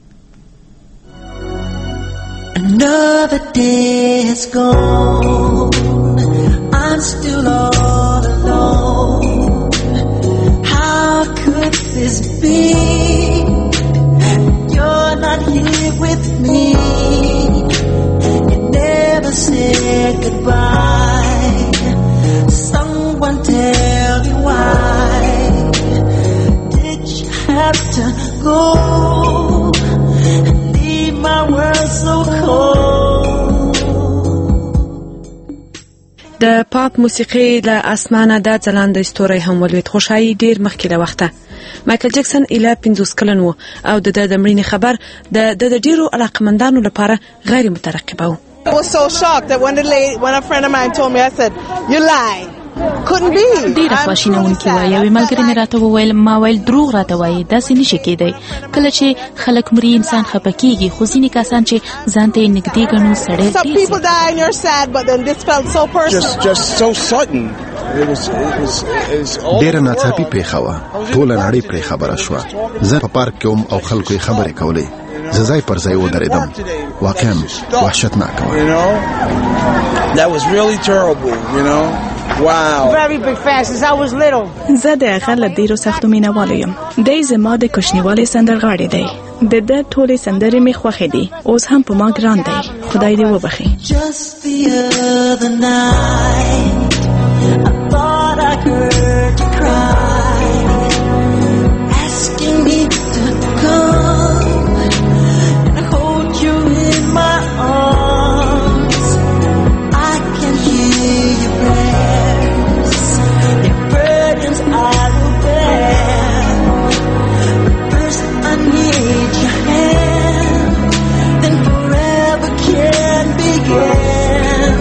Another day has gone, I'm still all alone. kisses be. You're not here with me. You never said goodbye. Someone tell me why did you have to go and leave my world so cold. د پاپ موسیقي له اسمانه د ځلانده ستوري هم ولوید خوشحالي ډیر مخکې له وخته. مایکل جکسن اله پنځوس کلن و او د د مړینې خبر د د ډیرو علاقمندانو لپاره غیر مترقبه و. I was so shocked that when, the lady, when a friend of mine told me, I said, you lie. Couldn't be. ډیره خواشینونکې وه. یوې ملګرې مې راته وویل ما ویل دروغ راته وایي داسې نشي کېدی. کله چې خلک مري انسان خفه کېږي خو ځینې کسان چې ځان ته یې نږدې ګڼو سړی Some people die and you're sad but then this felt so personal. Just, just so sudden. It was, it was, it was all ډېره ناڅاپي پیښه وه. ټوله نړۍ پرې خبره شوه. زه په پارک کې وم او خلکو یې خبرې کولې. زه ځای پر ځای ودرېدم. واقعا وحشتناکه وه. You know? That was really terrible, you know? Wow. Very big fan since I was little. زه د هغه له ډیرو سختو مینهوالو یم. دی زما د کوچنیوالي سندرغاړی دی. د ده ټولې سندرې مې خوښې دي. اوس هم په ما ګران دی. خدای دې وبخي. Just the other night I thought I heard you cry asking me to come and hold you in my arms. I can hear your prayers, your burdens I will bear. But first I need your hand, then forever can begin.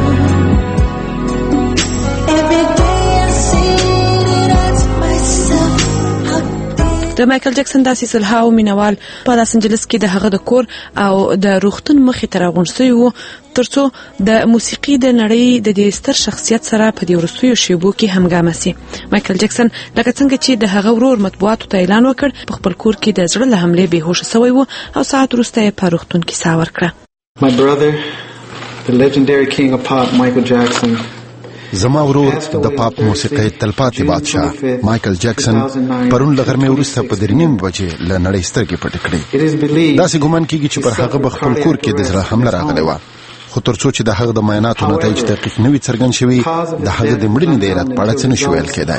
Every day I see it as myself. د مایکل جکسن داسې سلهاو مینوال په لاس انجلس کې د هغه د کور او د روغتون مخې ته راغونډ شوي وو ترڅو د موسیقي د نړۍ د دې ستر شخصیت سره په دې وروستیو شیبو کې همګامه سي. مایکل جکسن لکه څنګه چې د هغه ورور مطبوعاتو ته اعلان وکړ په خپل کور کې د زړه له حملې بېهوشه سوی و او ساعت وروسته یې په روغتون کې ساه ورکړه. My brother, the legendary king of pop, Michael Jackson. زما ورور د پاپ موسیقۍ تلپاتې بادشاه مایکل جکسن پرون له غرمې وروسته په درې نیمې بجې له نړۍ سترګې پټې کړې. داسې ګمان کېږي چې پر هغه به خپل کور کې د زړه حمله راغلې وه خو تر څو چې د هغه د معایناتو نتایج دقیق نه وي څرګند شوي د هغه د مړینې د علت په اړه څه نشو ویل کېدای.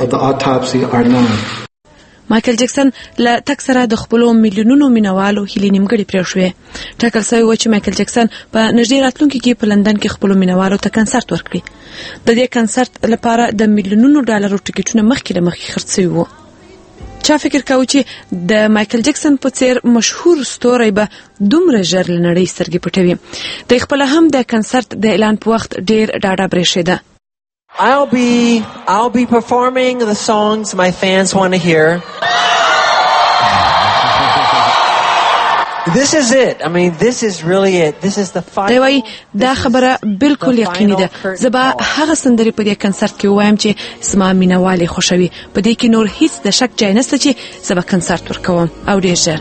مایکل جکسن له تک سره د خپلو میلیونونو مینوالو هیلې نیمګړې پرېښوې. ټاکل شوی و چې مایکل جکسن په نږدې راتلونکي کې په لندن کې خپلو مینوالو ته کنسرت ورکړي. د دې کنسرت لپاره د میلیونونو ډالرو ټکټونه مخکې له مخکې خرڅ شوي وو. چا فکر کاوه چې د مایکل جکسن په څیر مشهور ستوری به دومره ژر له نړۍ سترګې پټوي. د خپله هم د کنسرت د اعلان په وخت ډېر ډاډه برېښېده. I'll be I'll be performing the songs my fans want to hear. This is it. I mean, this is really it. This is the final. دی وایي دا خبره بالکل یقیني ده. زه به هغه سندرې په دې کنسرت کې ووایم چې زما مینهوال یې خوښوي. په دې کې نور هیڅ د شک ځای نشته چې زه به کنسرت ورکوم او ډېر ژر.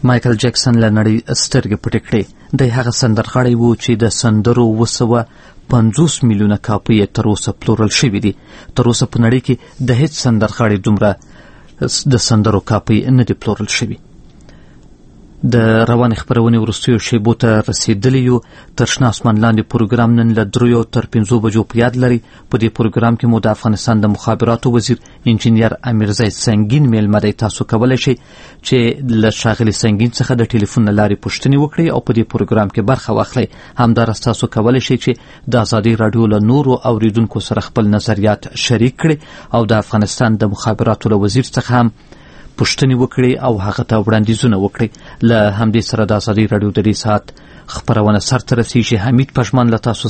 مایکل جکسن له نړۍ سترګې پټې کړې. دی هغه سندرغاړی و چې د سندرو اوه سوه پنځوس میلیونه کاپۍ تر اوسه پلورل شوي دي. تر اوسه په نړۍ کې د هیڅ سندرغاړي دومره د سندرو کاپۍ نه دي پلورل شوي. د روانې خپرونې وروستیو شیبو ته رسیدلی یو. تر شنه اسمان لاندې پروګرام نن له دریو تر پنځو بجو په یاد لري. په دې پروګرام کې مو د افغانستان د مخابراتو وزیر انجینیر امیرزی سنگین میلمه دی. تاسو کولی شئ چې له ښاغلي سنگین څخه د ټلیفون له لارې پوښتنې وکړئ او په دې پروګرام کې برخه واخلئ. همداراز تاسو کولی شئ چې د ازادۍ راډیو له نورو اوریدونکو سره خپل نظریات شریک کړئ او د افغانستان د مخابراتو له وزیر څخه هم پوښتنې وکړي او هغه ته وړاندیزونه وکړي. له همدې سره د ازادۍ راډیو د دې ساعت خپرونه سرته رسیږي. حمید پشمان له تاسو